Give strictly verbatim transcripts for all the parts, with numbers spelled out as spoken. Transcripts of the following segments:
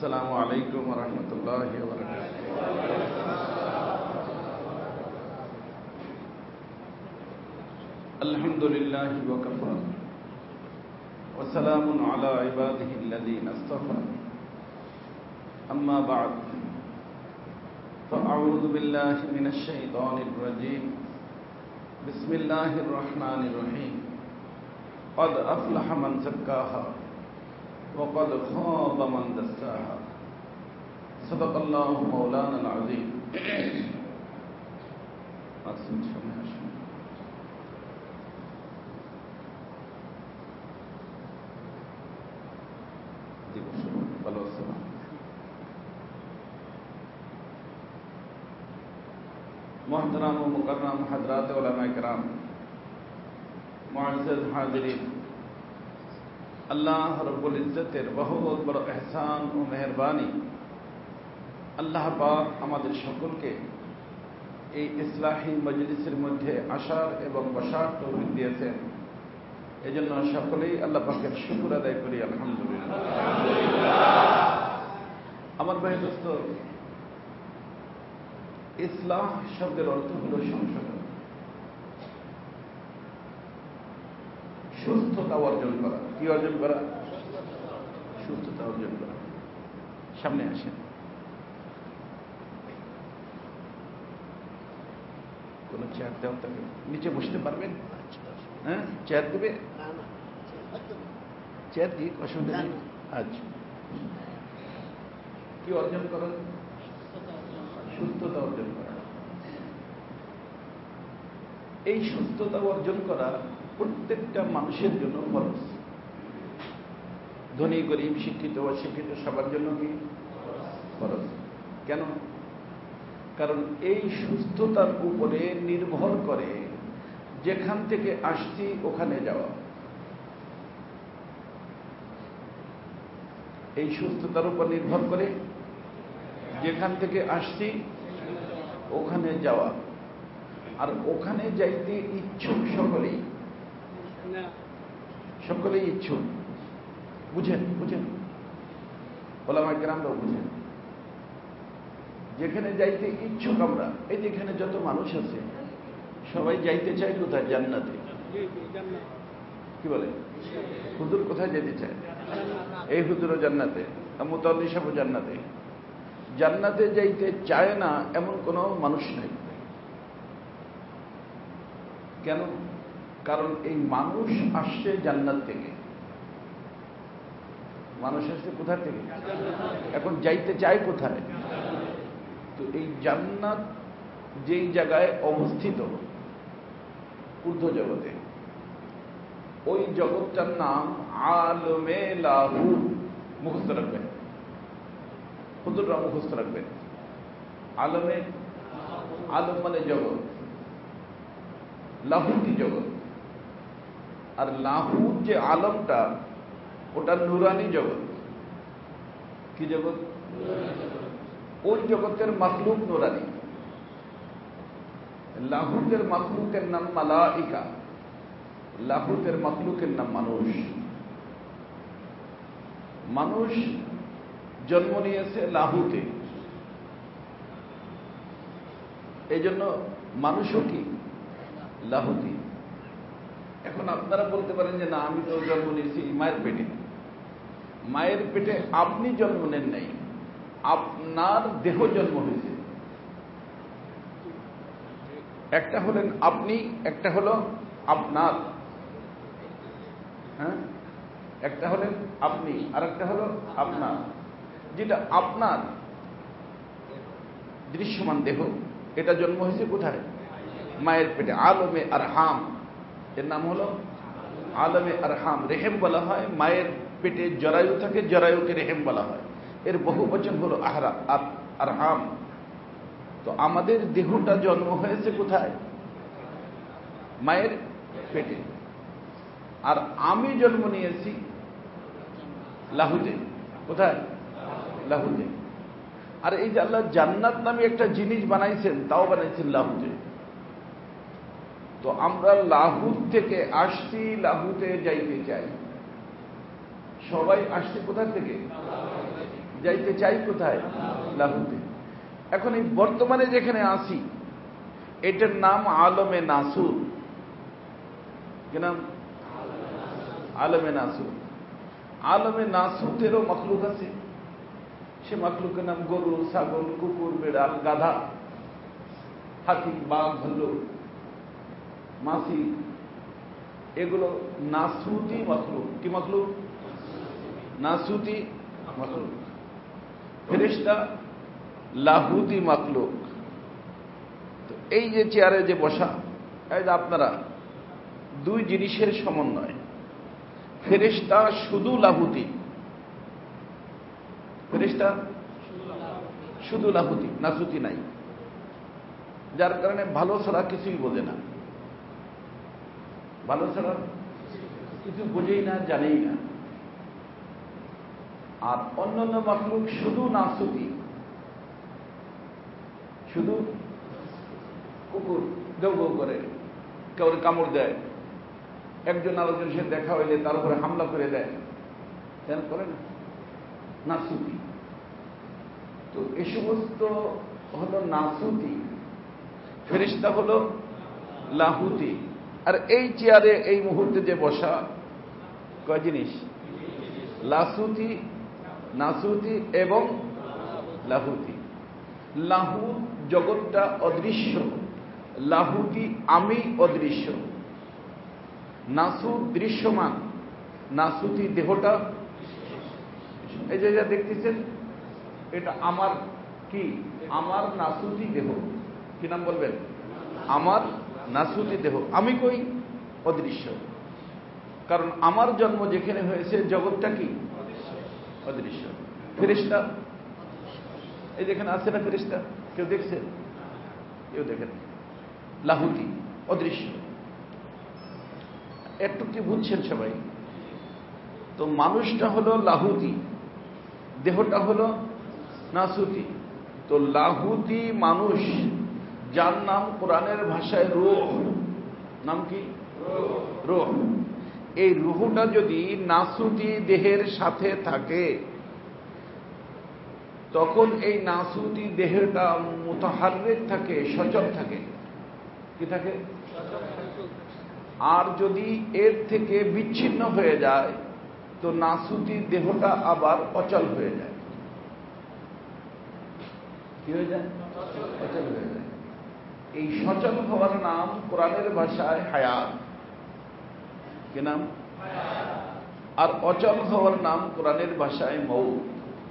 আসসালামু আলাইকুম ওয়া রাহমাতুল্লাহি ওয়া বারাকাতুহু। আলহামদুলিল্লাহি ওয়া কাফা ওয়া সালামুন আলা ইবাদিহি আল্লাযীনা ইসতাফা। আম্মা বা'দ, ফাআউযু বিল্লাহি মিনাশ শাইতানির রাজীম। বিসমিল্লাহির রাহমানির রহিম। قد أفلح من زكاها وقد خاب من دساها صدق الله مولانا العظيم. मोहतरम व मुकर्रम हजरात उलमा इकराम, मुअज़्ज़ज़ हाज़िरीन, अल्लाह रब्बुल इज्जतेर बहुत बड़ एहसान ও মেহেরবানি আল্লাহ পাক আমাদের সকলকে এই ইসলাহি মজলিসের মধ্যে আসার এবং বসার তৌফিক দিয়েছেন। এজন্য সকলেই আল্লাহ পাকের শুকর আদায় করি আলহামদুলিল্লাহ। আমার ভাই দোস্ত, ইসলাহ শব্দের অর্থ হলো সংশোধন, সুস্থতা অর্জন করা। কি অর্জন করা? সুস্থতা অর্জন করা। সামনে আসেন। কোন চেয়ার দেওয়া থাকে? নিচে বসতে পারবেন? হ্যাঁ, চেয়ার দেবে? চেয়ার দিয়ে অসুবিধা নেই। আচ্ছা, কি অর্জন করা? সুস্থতা অর্জন করা। এই সুস্থতা অর্জন করা প্রত্যেকটা মানুষের জন্য ফরজ। ধনী গরিব, শিক্ষিত অশিক্ষিত সবার জন্য কি ফরজ? কেন? কারণ এই সুস্থতার উপরে নির্ভর করে যেখান থেকে আসছি ওখানে যাওয়া। এই সুস্থতার উপর নির্ভর করে যেখান থেকে আসছি ওখানে যাওয়া। আর ওখানে যাইতে ইচ্ছুক সকলেই, সকলেই ইচ্ছুক। বুঝেন বুঝেন ওলামায়ে কেরামরাও বুঝেন। যেখানে যাইতে ইচ্ছুক আমরা, এই যেখানে যত মানুষ আছে সবাই যাইতে চায় কোথায়? জান্নাতে। কি বলে? হুজুর কোথায় যেতে চায়? এই হুজুরও জান্নাতে, মুতাওয়াল্লি সাহেবও জান্নাতে। জান্নাতে যাইতে চায় না এমন কোনো মানুষ নাই। কেন? কারণ এই মানুষ আসছে জান্নাত থেকে। মানুষ আসছে কোথা থেকে? এখন যাইতে চায় কোথায়? তো এই জান্নাত যেই জায়গায় অবস্থিত ঊর্ধ্ব জগতে, ওই জগৎটার নাম আলমে লাহুত। মুখস্থ রাখবেন, হুজুররা মুখস্থ রাখবেন। আলমে, আলম মানে জগৎ, লাহুতি জগৎ। আর লাহুত যে আলমটা, ওটা নুরানি জগৎ। কি জগৎ? ওই জগতের মাখলুক নুরানি। লাহুতের মাখলুকের নাম মালাইকা, লাহুতের মাখলুকের নাম মানুষ। মানুষ জন্ম নিয়েছে লাহুতে, এই জন্য মানুষও কি লাহুতি। এখন আপনারা বলতে পারেন যে না, আমি তো জন্ম নিয়েছি মায়ের পেটে। মায়ের পেটে আপনি জন্ম নেন নাই, আপনার দেহ জন্ম হয়েছে। একটা হলেন আপনি, একটা হলো আপনার। হ্যাঁ, একটা হলেন আপনি আর একটা হলো আপনার। যেটা আপনার দৃশ্যমান দেহ, এটা জন্ম হয়েছে কোথায়? মায়ের পেটে, আলমে আরহাম। এর নাম হলো আলমে আরহাম। রেহেম বলা হয় মায়ের পেটে জরায়ু থাকে, জরায়ুকে রেহেম বলা হয়। এর বহু বচন হলো আহরা আরহাম। তো আমাদের দেহটা জন্ম হয়েছে কোথায়? মায়ের পেটে। আর আমি জন্ম নিয়েছি লাহুতে। কোথায়? লাহুতে। আর এই যে আল্লাহ জান্নাত নামে একটা জিনিস বানাইছেন, তাও বানাইছেন লাহুতে। তো আমরা লাহুত থেকে আসছি, লাহুতে যাইতে চাই। সবাই আসছে কোথা থেকে? যাইতে চাই কোথায়? লাহুতে। এখন এই বর্তমানে যেখানে আসি এটার নাম আলমে নাসুর। কি নাম? আলমে নাসুর। আলমে নাসুতেরও মখলুক আছে। সে মখলুকের নাম গরু, ছাগল, কুকুর, বেড়াল, গাধা, হাতি, বাঘ, ভাল্লুক, মাছি। এগুলো নাসুতি মখলুক। কি মখলুক? নাসুতি মখলুক। ফেরেশতা লাহুতি মখলুক। তো এই যে চেয়ারে যে বসা, এই যে আপনারা দুই জিনিসের সমন্বয়। ফেরেশতা শুধু লাহুতি, ফেরেশতা শুধু লাহুতি, নাসুতি নাই। যার কারণে ভালো ছাড়া কিছুই বোঝে না, ভালো ছাড়া কিছু বোঝেই না, জানেই না। আর অন্যান্য মাখলুক শুধু নাসুতি, শুধু কুকুর গৌ গৌ করে, কেউ কামড় দেয়, একজন আরেকজনের সাথে দেখা হইলে তার উপরে হামলা করে দেয়, কেন করে না? নাসুতি। তো এ সমস্ত হলো নাসুতি, ফেরেশতা হলো লাহুতি। আর এই চেয়ারে এই মুহূর্তে যে বসা, কয় জিনিস? লাসুতি, নাসুতি এবং লাহুতি। লাহুত জগৎটা অদৃশ্য, লাহুতি আমি অদৃশ্য। নাসুত দৃশ্যমান, নাসুতি দেহটা। এই যে যা দেখতেছেন এটা আমার কি? আমার নাসুতি দেহ। কি নাম বলবেন? আমার নাসুতি দেহ। আমি কই? অদৃশ্য। কারণ আমার জন্ম যেখানে হয়েছে জগৎটা কি? অদৃশ্য। ফেরেশতা এই যেখানে আছে না, ফেরেশতা কেউ দেখছে? কেউ দেখেন। লাহুতি, অদৃশ্য। একটু কি বুঝছেন সবাই? তো মানুষটা হলো লাহুতি, দেহটা হলো নাসুতি। তো লাহুতি মানুষ, যার নাম কোরআনের ভাষায় রূহ। নাম কি? রূহ। এই রূহটা যদি নাসুতি দেহের সাথে থাকে তখন এই নাসুতি দেহটা মুতাহাররিক থাকে, সচল থাকে। কি থাকে? আর যদি এর থেকে বিচ্ছিন্ন হয়ে যায় তো নাসুতি দেহটা আবার অচল হয়ে যায়। কি হয়ে যায়? অচল হয়ে যায়। এই সচল হওয়ার নাম কোরআনের ভাষায় হায়াত। কি নাম? আর অচল হওয়ার নাম কোরআনের ভাষায় মউত।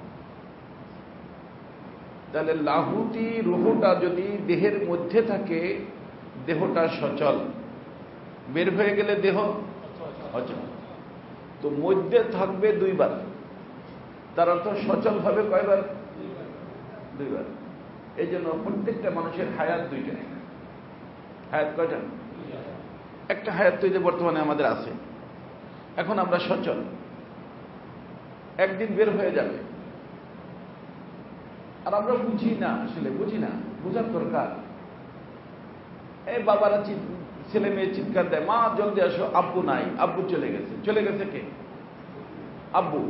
তাহলে লাহুতি রূহটা যদি দেহের মধ্যে থাকে দেহটা সচল, বের হয়ে গেলে দেহ অচল। তো মধ্যে থাকবে দুইবার, তার অর্থ সচল হবে কয়বার? দুইবার। এই জন্য প্রত্যেকটা মানুষের হায়াত দুইটা। হায়াত কয়টা? একটা হায়াত তো এই যে বর্তমানে আমাদের আছে, এখন আমরা সচল, একদিন বের হয়ে যাবে। আর আমরা বুঝি না, আসলে বুঝি না, বুঝার দরকার। এই বাবারা ছেলে মেয়ে চিৎকার দেয়, মা জলদি আসো, আব্বু নাই, আব্বু চলে গেছে। চলে গেছে কে? আব্বু।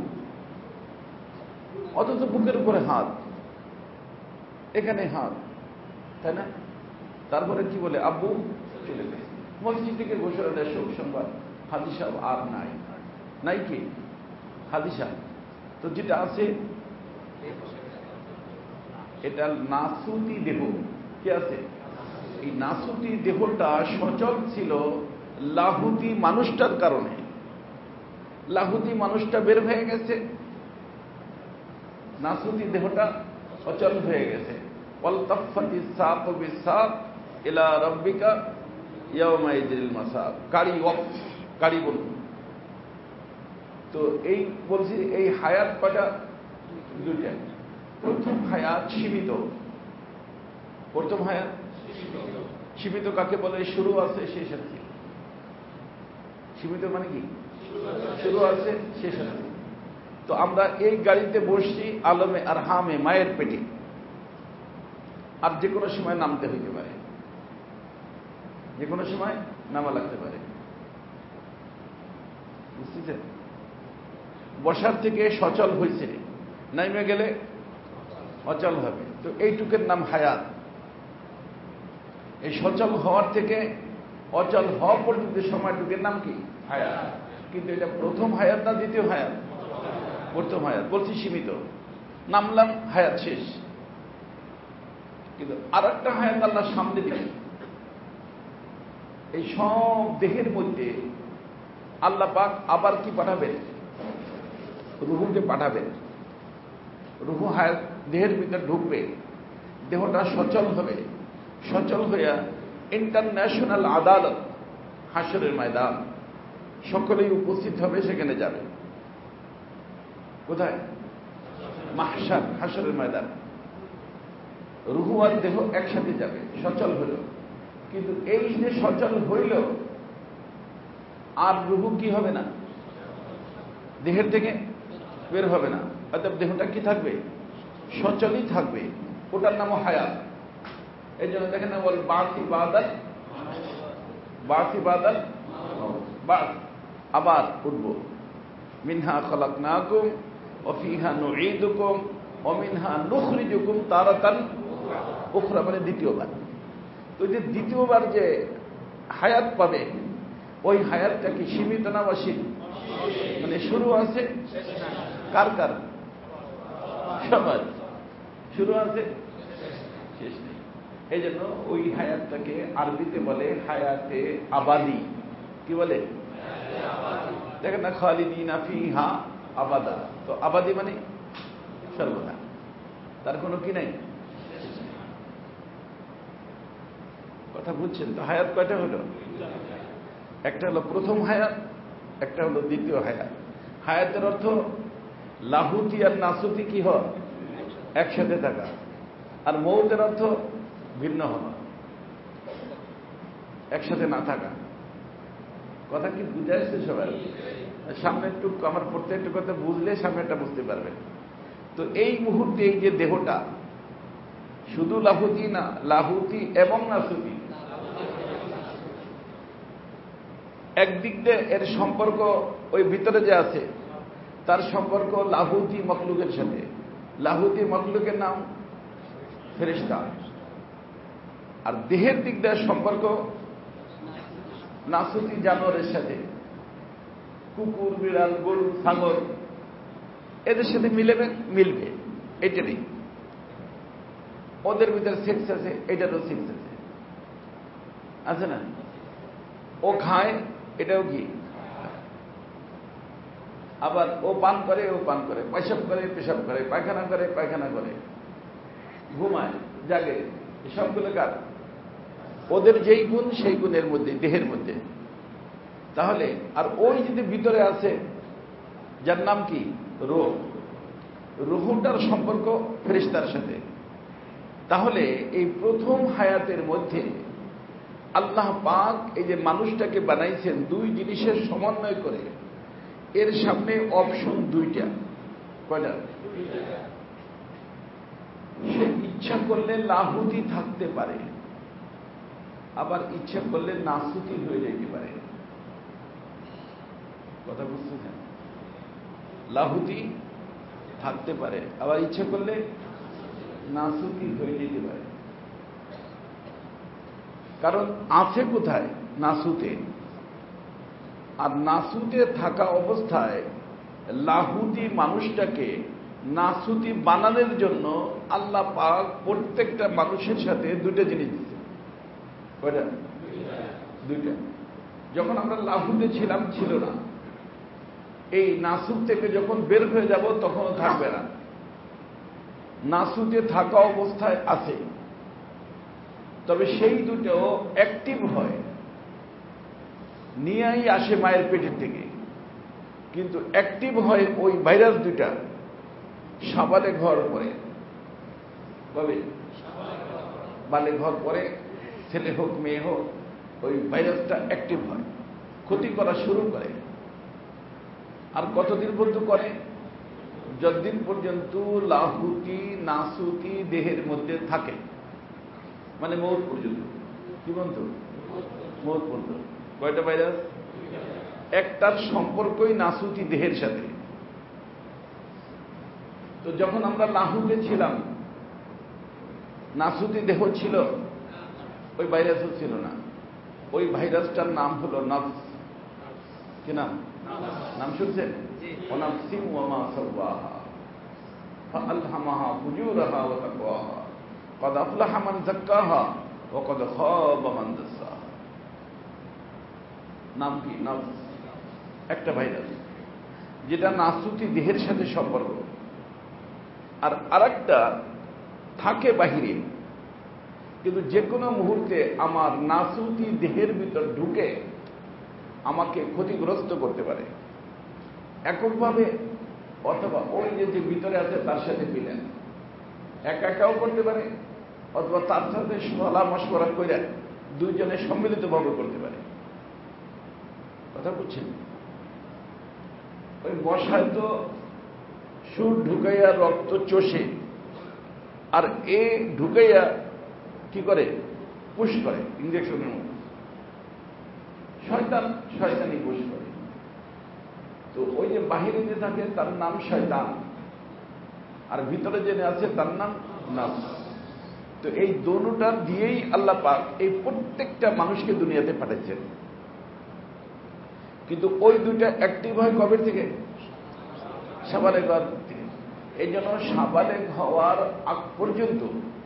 অথচ বুকের উপরে হাত, এখানে হাত, তাই না? তারপরে কি বলে? আব্বু চলে গেছে। মসজিদ থেকে ঘোষণা দেয়, শোক সংবাদ, হাজি সাহেব আর নাই। নাই কি? হাজি সাহেব। তো যেটা আছে এটা নাসুতি দেহ। কি আছে? এই নাসুতি দেহটা সচল ছিল লাহুতি মানুষটার কারণে। লাহুতি মানুষটা বের হয়ে গেছে, নাসুতি দেহটা অচল হয়ে গেছে। ওয়ালতাফাতি সাক বিসাক ইলা রাব্বিকা ইয়াউমাইযিল মাসাক। কারি ওয়াক, কারি বল। তো এই বলছি, এই হায়াত কয়টা? দুইটা। প্রথম হায়াত সীমিত। প্রথম হায়াত সীমিত কাকে বলে? শুরু আছে, শেষ আছে। সীমিত মানে কি? শুরু আছে, শেষ আছে। তো আমরা এই গাড়িতে বসছি আলমে আরহামে, মায়ের পেটে। আর যে কোনো সময় নামতে হইতে পারে, যে কোনো সময় নামা লাগতে পারে। বুঝতেছেন? বসার থেকে সচল হয়েছে, নাইমে গেলে অচল হবে। তো এইটুকের নাম হায়াত। এই সচল হওয়ার থেকে অচল হওয়া পর্যন্ত সময়টুকের নাম কি? হায়াত। কিন্তু এটা প্রথম হায়াত না দ্বিতীয় হায়াত? প্রথম হায়াত। বলছি সীমিত, নামলাম হায়াত শেষ। কিন্তু আর একটা হায়াত আল্লাহ সামনে দিবেন। এই সব দেহের মধ্যে আল্লাহ পাক আবার কি পাঠাবেন? রুহুকে পাঠাবেন। রুহু হায়াত দেহের ভিতরে ঢুকবে, দেহটা সচল হবে। সচল হইয়া ইন্টারন্যাশনাল আদালত, হাসরের ময়দান, সকলেই উপস্থিত হবে, সেখানে যাবে। কোথায়? মাহশার, হাসরের ময়দান। রুহু আর দেহ একসাথে যাবে, সচল হইল। কিন্তু এই যে সচল হইল, আর রুহু কি হবে না? দেহের থেকে বের হবে না। অর্থাৎ দেহটা কি থাকবে? সচলই থাকবে। ওটার নাম হায়াত। এই জন্য দেখেন না, বল বাসি বাদাল, বাসি বাদাল, বাস, আবার উঠব। মিনহা খলাকনাকুম ওয়া ফিহা নুঈদুকুম ওয়া মিনহা নুখরিজুকুম তারাতান উখরা, মানে দ্বিতীয়বার। তো যে দ্বিতীয়বার যে হায়াত পাবে, ওই হায়াতটা কি সীমিত না অসীম? মানে শুরু আছে কার কার? সবার শুরু আছে, শেষ নেই। এই জন্য ওই হায়াতটাকে আরবিতে বলে হায়াতে আবাদি। কি বলে? দেখেন না, খালিদিনা ফিহা আবাদা। তো আবাদি মানে সর্বদা, তার কোনো কি নাই। কথা বুঝছেন তো? হায়াত কয়টা হলো? একটা হলো প্রথম হায়াত, একটা হলো দ্বিতীয় হায়াত। হায়াতের অর্থ লাহুতি আর নাসুতি কি হয়? একসাথে থাকা। আর মৌতের অর্থ ভিন্ন হওয়া, একসাথে না থাকা। কথা কি বুঝে আসছে সবাই? সামনে একটু আমার প্রত্যেকটা কথা বুঝলে সামনেটা বুঝতে পারবেন। তো এই মুহূর্তে এই যে দেহটা, শুধু লাহুতি না, লাহুতি এবং নাসুতি। একদিক দিয়ে এর সম্পর্ক ওই ভিতরে যে আছে, তার সম্পর্ক লাহুতি মখলুকের সাথে। লাহুতি মখলুকের নাম ফেরেশতা। আর দেহের দিক দিয়ে সম্পর্ক নাসুতি জানোয়ারের সাথে। কুকুর, বিড়াল, গরু, ছাগল, এদের সাথে মিলেবে, মিলবে, এটারই। ওদের ভিতরে সেক্স আছে, এটারও সেক্স আছে, আছে না? ও খায়, এটাও কি? আবার ও পান করে, ও পান করে, পেশাব করে, পেশাব করে, পায়খানা করে, পায়খানা করে, ঘুমায়, জাগে, সবগুলো কার? ওদের যেই গুণ সেই গুণের মধ্যে, দেহের মধ্যে। তাহলে আর ওই যদি ভিতরে আছে, যার নাম কি? রূহ। রূহটার সম্পর্ক ফেরেশতার সাথে। তাহলে এই প্রথম হায়াতের মধ্যে আল্লাহ পাক এই যে মানুষটাকে বানাইছেন দুই জিনিসের সমন্বয় করে, এর সামনে অপশন দুইটা। কয়টা? সে ইচ্ছা করলে লাহুতি থাকতে পারে, আবার ইচ্ছা করলে নাসুতি হয়ে যেতে পারে। কথা বুঝতেছেন? লাহুতি থাকতে পারে, আবার ইচ্ছা করলে নাসুতি হয়ে যেতে পারে। কারণ আছে কোথায়? নাসুতে। আর নাসুতে থাকা অবস্থায় লাহুতি মানুষটাকে নাসুতি বানানোর জন্য আল্লাহ পাক প্রত্যেকটা মানুষের সাথে দুইটা জিনিস দিচ্ছে। কয়টা? দুইটা। যখন আমরা লাহুতে ছিলাম, ছিল না। এই নাসুত থেকে যখন বের হয়ে যাব তখনও থাকবে না। নাসুতে থাকা অবস্থায় আছে, তবে সেই দুটো অ্যাক্টিভ হয়, নিয়েই আসে মায়ের পেটের থেকে। কিন্তু অ্যাক্টিভ হয় ওই ভাইরাস দুটা সাবালে ঘর পরে। কবে? বালে ঘর পরে, ছেলে হোক মেয়ে হোক, ওই ভাইরাসটা অ্যাক্টিভ হয়, ক্ষতি করা শুরু করে। আর কতদিন পর্যন্ত করে? যতদিন পর্যন্ত লাহুতি নাসুতি দেহের মধ্যে থাকে, মানে মৌত পর্যন্ত। কি বলতো? মৌত পর্যন্ত। কয়টা ভাইরাস? একটার সম্পর্কই নাসুতি দেহের সাথে। তো যখন আমরা লাহুতে ছিলাম, নাসুতি দেহ ছিল, ওই ভাইরাসও ছিল না। ওই ভাইরাসটার নাম হলো নফস। কি নাম? নাম শুনছেন? ওয়ানাফসিন ওয়া মা সাওয়াহা ফাআলহামাহা ফুজুরাহা ওয়া তাকওয়াহা ক্বাদ আফলাহা মান যাক্কাহা ওয়া ক্বাদ খাবা মান দাসসাহা। নাম কি? নফস। একটা ভাইরাস যেটা নাসুতি দেহের সাথে সম্পর্ক, আর আরেকটা থাকে বাহিরে, কিন্তু যে কোনো মুহূর্তে আমার নাসুতি দেহের ভিতর ঢুকে আমাকে ক্ষতিগ্রস্ত করতে পারে এককভাবে, অথবা ওই যে যে ভিতরে আছে তার সাথে মিলেন একা একাও করতে পারে, অথবা তার সাথে সলা মশওয়ারা করে দুইজনে সম্মিলিতভাবে করতে পারে। কথা বুঝছেন? ওই মশায় তো সুর ঢুকাইয়া রক্ত চষে, আর এ ঢুকাইয়া কি করে? পুশ করে ইঞ্জেকশনের মতো। শয়তান শয়তানি পুশ করে। তো ওই যে বাহিরে যে থাকে তার নাম শয়তান, আর ভিতরে জেনে আছে তার নাম নফস। তো এই দোনোটা দিয়েই আল্লাহ পাক এই প্রত্যেকটা মানুষকে দুনিয়াতে পাঠাচ্ছেন। কিন্তু ওই দুইটা অ্যাক্টিভ হয় কবে থেকে? সাবালেগ হওয়ার থেকে। এই জন্য সাবালেগ হওয়ার আগ পর্যন্ত,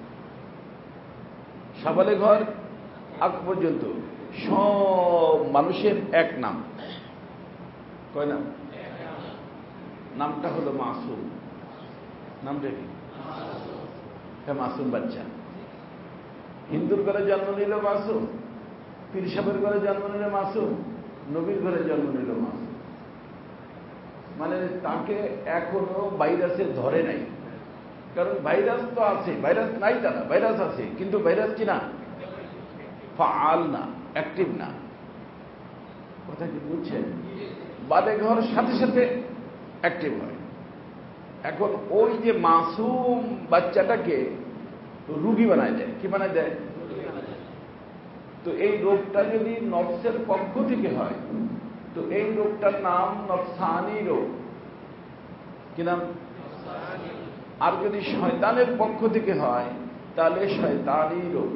সাবালেগ হওয়ার আগ পর্যন্ত সব মানুষের এক নাম। কয় নাম? নামটা হলো মাসুম। নামটা কি? হ্যাঁ, মাসুম বাচ্চা। হিন্দুর ঘরে জন্ম নিল মাসুম, পীর সাহেবের ঘরে জন্ম নিল মাসুম, নবীর ঘরে জন্ম নিল মাসুম। মানে তাকে এখনো ভাইরাসে ধরে নাই, কারণ ভাইরাস তো আছে, ভাইরাস নাই তারা, ভাইরাস আছে, কিন্তু ভাইরাস কি না? ফাআল না, অ্যাক্টিভ না। কথা কি বুঝছেন? বালেগ হওয়ার সাথে সাথে অ্যাক্টিভ হয়। এখন ওই যে মাসুম বাচ্চাটাকে রোগী বানায় দেয়। কি বানায় দেয়? তো এই রোগটা যদি নফসের পক্ষ থেকে হয়, তো এই রোগটার নাম নফসানি রোগ। কি নাম? আর যদি শয়তানের পক্ষ থেকে হয় তাহলে শয়তানি রোগ।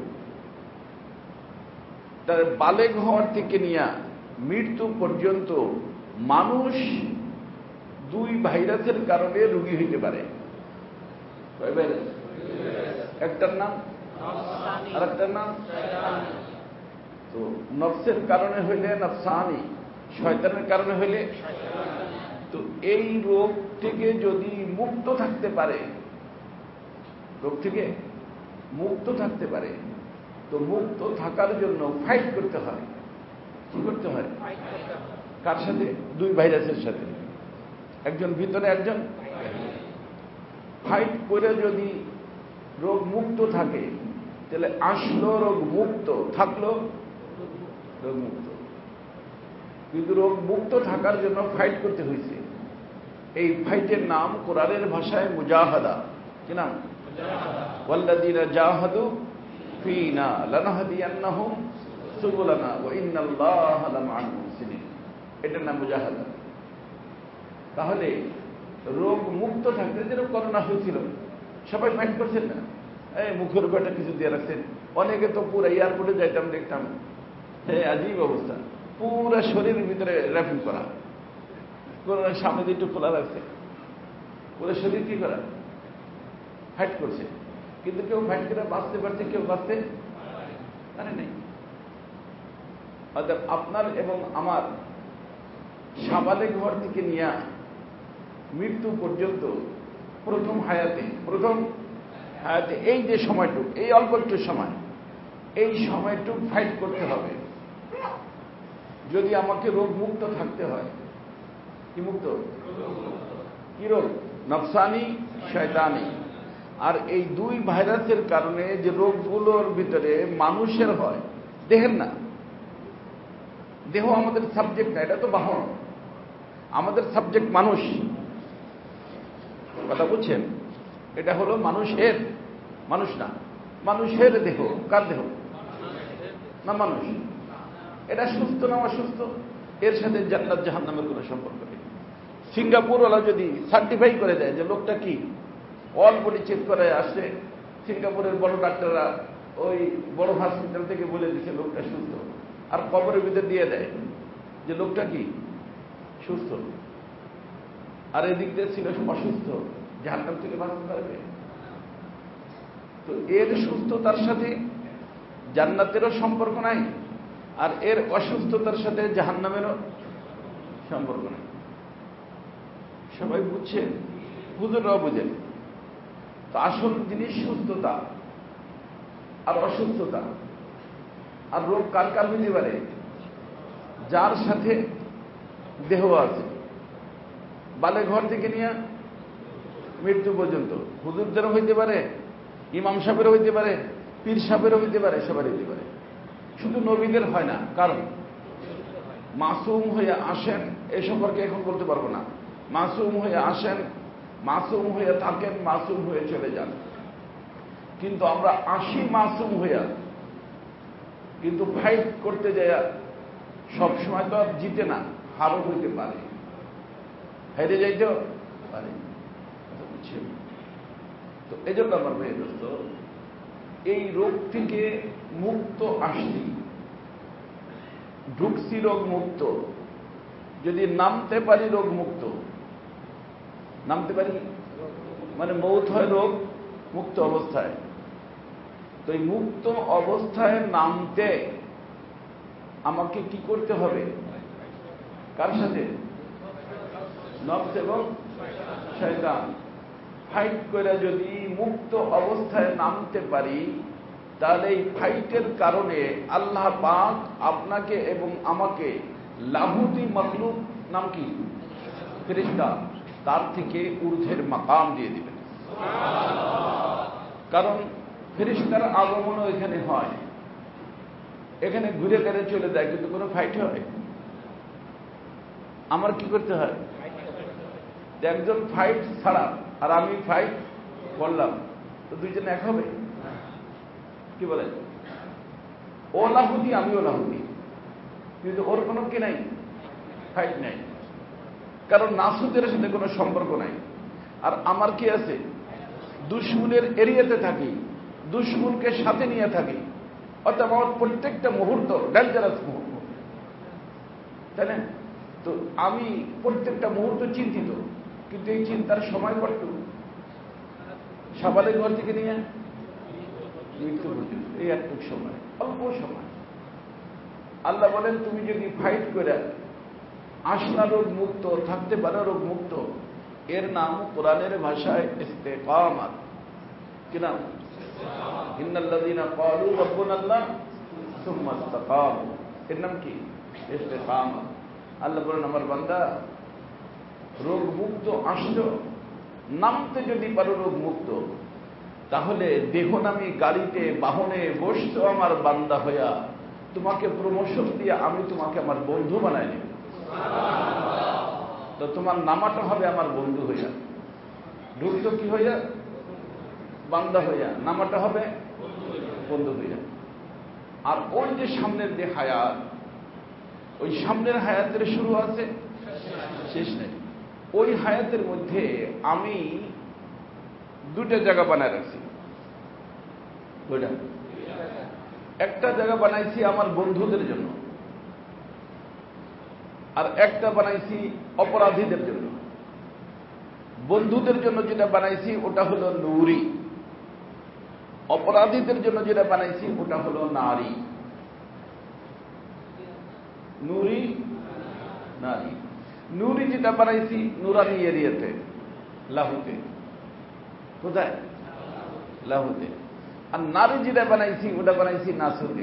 তার বালেগ হওয়ার থেকে নিয়ে মৃত্যু পর্যন্ত মানুষ দুই ভাইরাসের কারণে রোগী হইতে পারে। একটার নাম আর একটার নাম। তো নফসের কারণে হইলে নফসানি, শয়তানের কারণে হইলে। তো এই রোগ থেকে যদি মুক্ত থাকতে পারে, রোগ থেকে মুক্ত থাকতে পারে, তো মুক্ত থাকার জন্য ফাইট করতে হয়। কি করতে হয়? কার সাথে? দুই ভাইরাসের সাথে, একজন ভিতরে একজন। ফাইট করে যদি রোগ মুক্ত থাকে তাহলে আসলো রোগ মুক্ত, থাকলো রোগ মুক্ত। কিন্তু রোগ মুক্ত থাকার জন্য ফাইট করতে হয়েছে। এই ফাইটের নাম কোরআনের ভাষায় মুজাহাদা। কি নাম? ওয়াল্লাযীনা জাহাদু ফীনা লানাহদিয়ান্নাহুম সুবুলানা ওয়া ইন্নাল্লাহা লামাআল মুহসিনিন। এটার নাম মুজাহাদা। তাহলে রোগ মুক্ত থাকতে, যেরকম করোনা হয়েছিল, সবাই ফাইট করছেন না? এই মুখের উপরে কিছু দিয়ে রাখছেন। অনেকে তো পুরো এয়ারপোর্টে যাইতাম, দেখতাম হ্যাঁ আজীব অবস্থা, পুরো শরীরের ভিতরে র্যাপিং করা, করোনার সামনে দিয়ে একটু খোলা রাখছে, পুরো শরীর কি করা? ফাইট করছে। কিন্তু কেউ ফাইট করে বাঁচতে পারছে, কেউ বাঁচতে পারে নাই। অর্থাৎ আপনার এবং আমার সাবালেগ হওয়ার থেকে নিয়ে মৃত্যু পর্যন্ত প্রথম হায়াতে, প্রথম হায়াতে এই যে সময়টুক, এই অল্প একটু সময়, এই সময়টুক ফাইট করতে হবে যদি আমাকে রোগ মুক্ত থাকতে হয়। কি মুক্ত? কি রোগ? নফসানি, শয়তানি। আর এই দুই ভাইরাসের কারণে যে রোগগুলোর ভিতরে মানুষের হয়, দেহের না। দেহ আমাদের সাবজেক্ট না, এটা তো বাহন। আমাদের সাবজেক্ট মানুষ। কথা বুঝছেন? এটা হলো মানুষের, মানুষ না, মানুষের দেহ। কার দেহ? না মানুষ। এটা সুস্থ না অসুস্থ, এর সাথে জান্নাত জাহান্নামের কোনো সম্পর্ক নেই। সিঙ্গাপুর ওলা যদি সার্টিফাই করে দেয় যে লোকটা কি অল বডি চেক করে আসছে। সিঙ্গাপুরের বড় ডাক্তাররা ওই বড় হসপিটাল থেকে বলে দিচ্ছে লোকটা সুস্থ, আর কবরের ভিতরে দিয়ে দেয় যে লোকটা কি সুস্থ, আর এদিক দিয়ে ছিল অসুস্থ, জাহান্নাম থেকে বাঁচতে পারবে? তো এর সুস্থতার সাথে জান্নাতেরও সম্পর্ক নাই, আর এর অসুস্থতার সাথে জাহান্নামেরও সম্পর্ক নাই। সবাই বুঝছেন? হুজুররাও বুঝেন। তো আসল জিনিস সুস্থতা আর অসুস্থতা। আর রোগ কার কার হইতে পারে? যার সাথে দেহ আছে, বালে ঘর থেকে নিয়ে মৃত্যু পর্যন্ত। হুজুরদেরও হইতে পারে, ইমাম সাহেবেরও হইতে পারে, পীর সাহেবেরও হইতে পারে, সবার হইতে পারে। শুধু নবীদের হয় না। কারণ মাসুম হয়ে আসেন, এ সম্পর্কে এখন বলতে পারবো না। মাসুম হয়ে আসেন, মাসুম হয়ে থাকেন, মাসুম হয়ে চলে যান। কিন্তু আমরা আসি মাসুম হইয়া, কিন্তু ফাইট করতে যায় সবসময় তো আর জিতে না, হারও হইতে পারে, হেরে যাইতেও পারে। তো এই জন্য আমার মেয়ে দোস্ত, এই রোগ থেকে মুক্ত আসছি, ঢুকছি রোগ মুক্ত। যদি নামতে পারি রোগ মুক্ত, নামতে পারি মানে মৌত হয় রোগ মুক্ত অবস্থায়। তো এই মুক্ত অবস্থায় নামতে আমাকে কি করতে হবে? কার সাথে? নফস এবং শয়তান। ফাইট করে যদি মুক্ত অবস্থায় নামতে পারি, তাহলে এই ফাইটের কারণে আল্লাহ পাক আপনাকে এবং আমাকে লাহুতি মখলুক নাম কি ফেরেশতা, তার থেকে ঊর্ধ্বের মাকাম দিয়ে দিবেন। কারণ ফেরেশতার আগমনও এখানে হয়, এখানে ঘুরে ফিরে চলে যায়, কিন্তু কোনো ফাইট হয়? আমার কি করতে হয়? একজন ফাইট ছাড়া আর আমি ফাইট করলাম, তো দুইজন এক হবে? কি বলেন? ও লাহুতি, আমিও লাহুতি, কিন্তু ওর কোনো কি নাই, ফাইট নাই। কারণ নাসুদের সাথে কোনো সম্পর্ক নাই। আর আমার কি আছে? দুশ্মনের এরিয়াতে থাকি, দুশ্মনকে সাথে নিয়ে থাকি, অর্থাৎ আমার প্রত্যেকটা মুহূর্ত ডেঞ্জারাস মুহূর্ত, তাই না? তো আমি প্রত্যেকটা মুহূর্ত চিন্তিত, কিন্তু এই চিন্তার সময় কত? সকালের ঘর থেকে নিয়ে মৃত্যু পর্যন্ত, এই একটু সময়, অল্প সময়। আল্লাহ বলেন তুমি যদি ফাইট করে আসনা রোগ মুক্ত থাকতে পারো, রোগ মুক্ত, এর নাম কোরআনের ভাষায় ইস্তেকামাত। কি নাম? ইন্নাল্লাযীনা ক্বালু রাব্বুনাল্লাহ সুম্মা ইসতাকামু, এর নাম কি? ইস্তেকামাত। আল্লাহ বলেন আমার বান্দা রোগ মুক্ত আসছো, নামতে যদি পারো রোগ মুক্ত, তাহলে দেহনামী গাড়িতে বাহনে বসছো আমার বান্দা হইয়া, তোমাকে প্রমোশন দিয়ে আমি তোমাকে আমার বন্ধু বানাই নেব। তো তোমার নামাটা হবে আমার বন্ধু হইয়া, ঢুকতো কি হইয়া? বান্দা হইয়া, নামাটা হবে বন্ধু হইয়া। আর ওই যে সামনের যে হায়াত, ওই সামনের হায়াতের শুরু আছে, শেষ নেই। ওই হায়াতের মধ্যে আমি দুটা জায়গা বানায় রাখছি। ওইটা একটা জায়গা বানাইছি আমার বন্ধুদের জন্য, আর একটা বানাইছি অপরাধীদের জন্য। বন্ধুদের জন্য যেটা বানাইছি ওটা হলো নূরি, অপরাধীদের জন্য যেটা বানাইছি ওটা হলো নারী। নূরি নারী। নূরি যেটা বানাইছি নুরানি এরিয়াতে, লাহুতে। কোথায়? লাহুতে। আর নারী যেটা বানাইছি ওটা বানাইছি নাসুতে।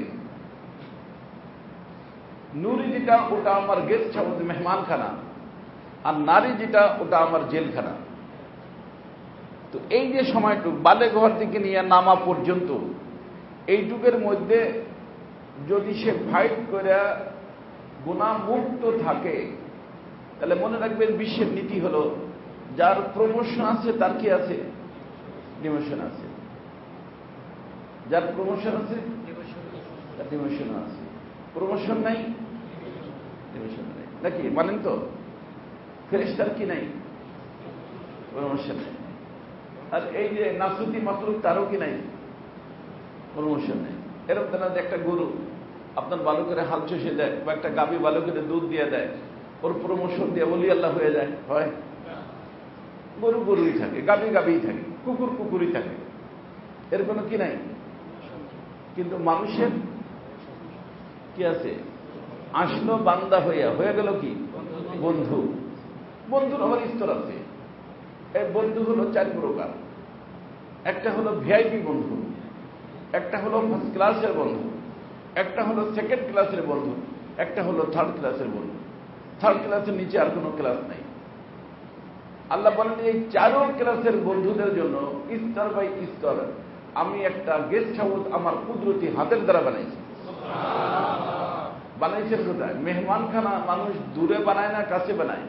নূরি যেটা ওটা আমার গেস্ট হাউস, মেহমানখানা, আর নারী যেটা ওটা আমার জেলখানা। তো এই যে সময়টুক বালে ঘর থেকে নিয়ে নামা পর্যন্ত, এইটুকের মধ্যে যদি সে ফাইট করে গুনাহ মুক্ত থাকে, তাহলে মনে রাখবেন বিশ্বের নীতি হলো যার প্রমোশন আছে তার কি আছে? ডিমোশন আছে। যার প্রমোশন আছে তার ডিমোশন আছে। প্রমোশন নাই, ডিমোশন নাই, নাকি মানেন তো? ফেরেশতার কি নাই? প্রমোশন নাই। আর এই যে নাসুতি মাসরুফ তারও কি নাই, প্রমোশন নেই। এরকম না যে একটা গরু আপনার ভালো করে হাল চষে দেয় বা একটা গাভী ভালো করে দুধ দিয়ে দেয়, ওর প্রমোশন দিয়ে বলি আল্লাহ হয়ে যায়, হয়? গরু গরুই থাকে, গাভী গাভীই থাকে, কুকুর কুকুরই থাকে, এর কোনো কি নাই। কিন্তু মানুষের কি আছে, আসলো বান্দা হইয়া হয়ে গেল কি বন্ধু। বন্ধুর আবার স্তর আছে। এই বন্ধু হলো চার প্রকার। একটা হলো ভিআইপি বন্ধু, একটা হলো ফার্স্ট ক্লাসের বন্ধু, একটা হলো সেকেন্ড ক্লাসের বন্ধু, একটা হলো থার্ড ক্লাসের বন্ধু। থার্ড ক্লাসের নিচে আর কোনো ক্লাস নাই। আল্লাহ বলেন এই চারো ক্লাসের বন্ধুদের জন্য স্তর বাই স্তর আমি একটা গেস্ট হাউস আমার কুদরতি হাতের দ্বারা বানাইছি। বানাইছেন কোথায়? মেহমানখানা মানুষ দূরে বানায় না, কাছে বানায়।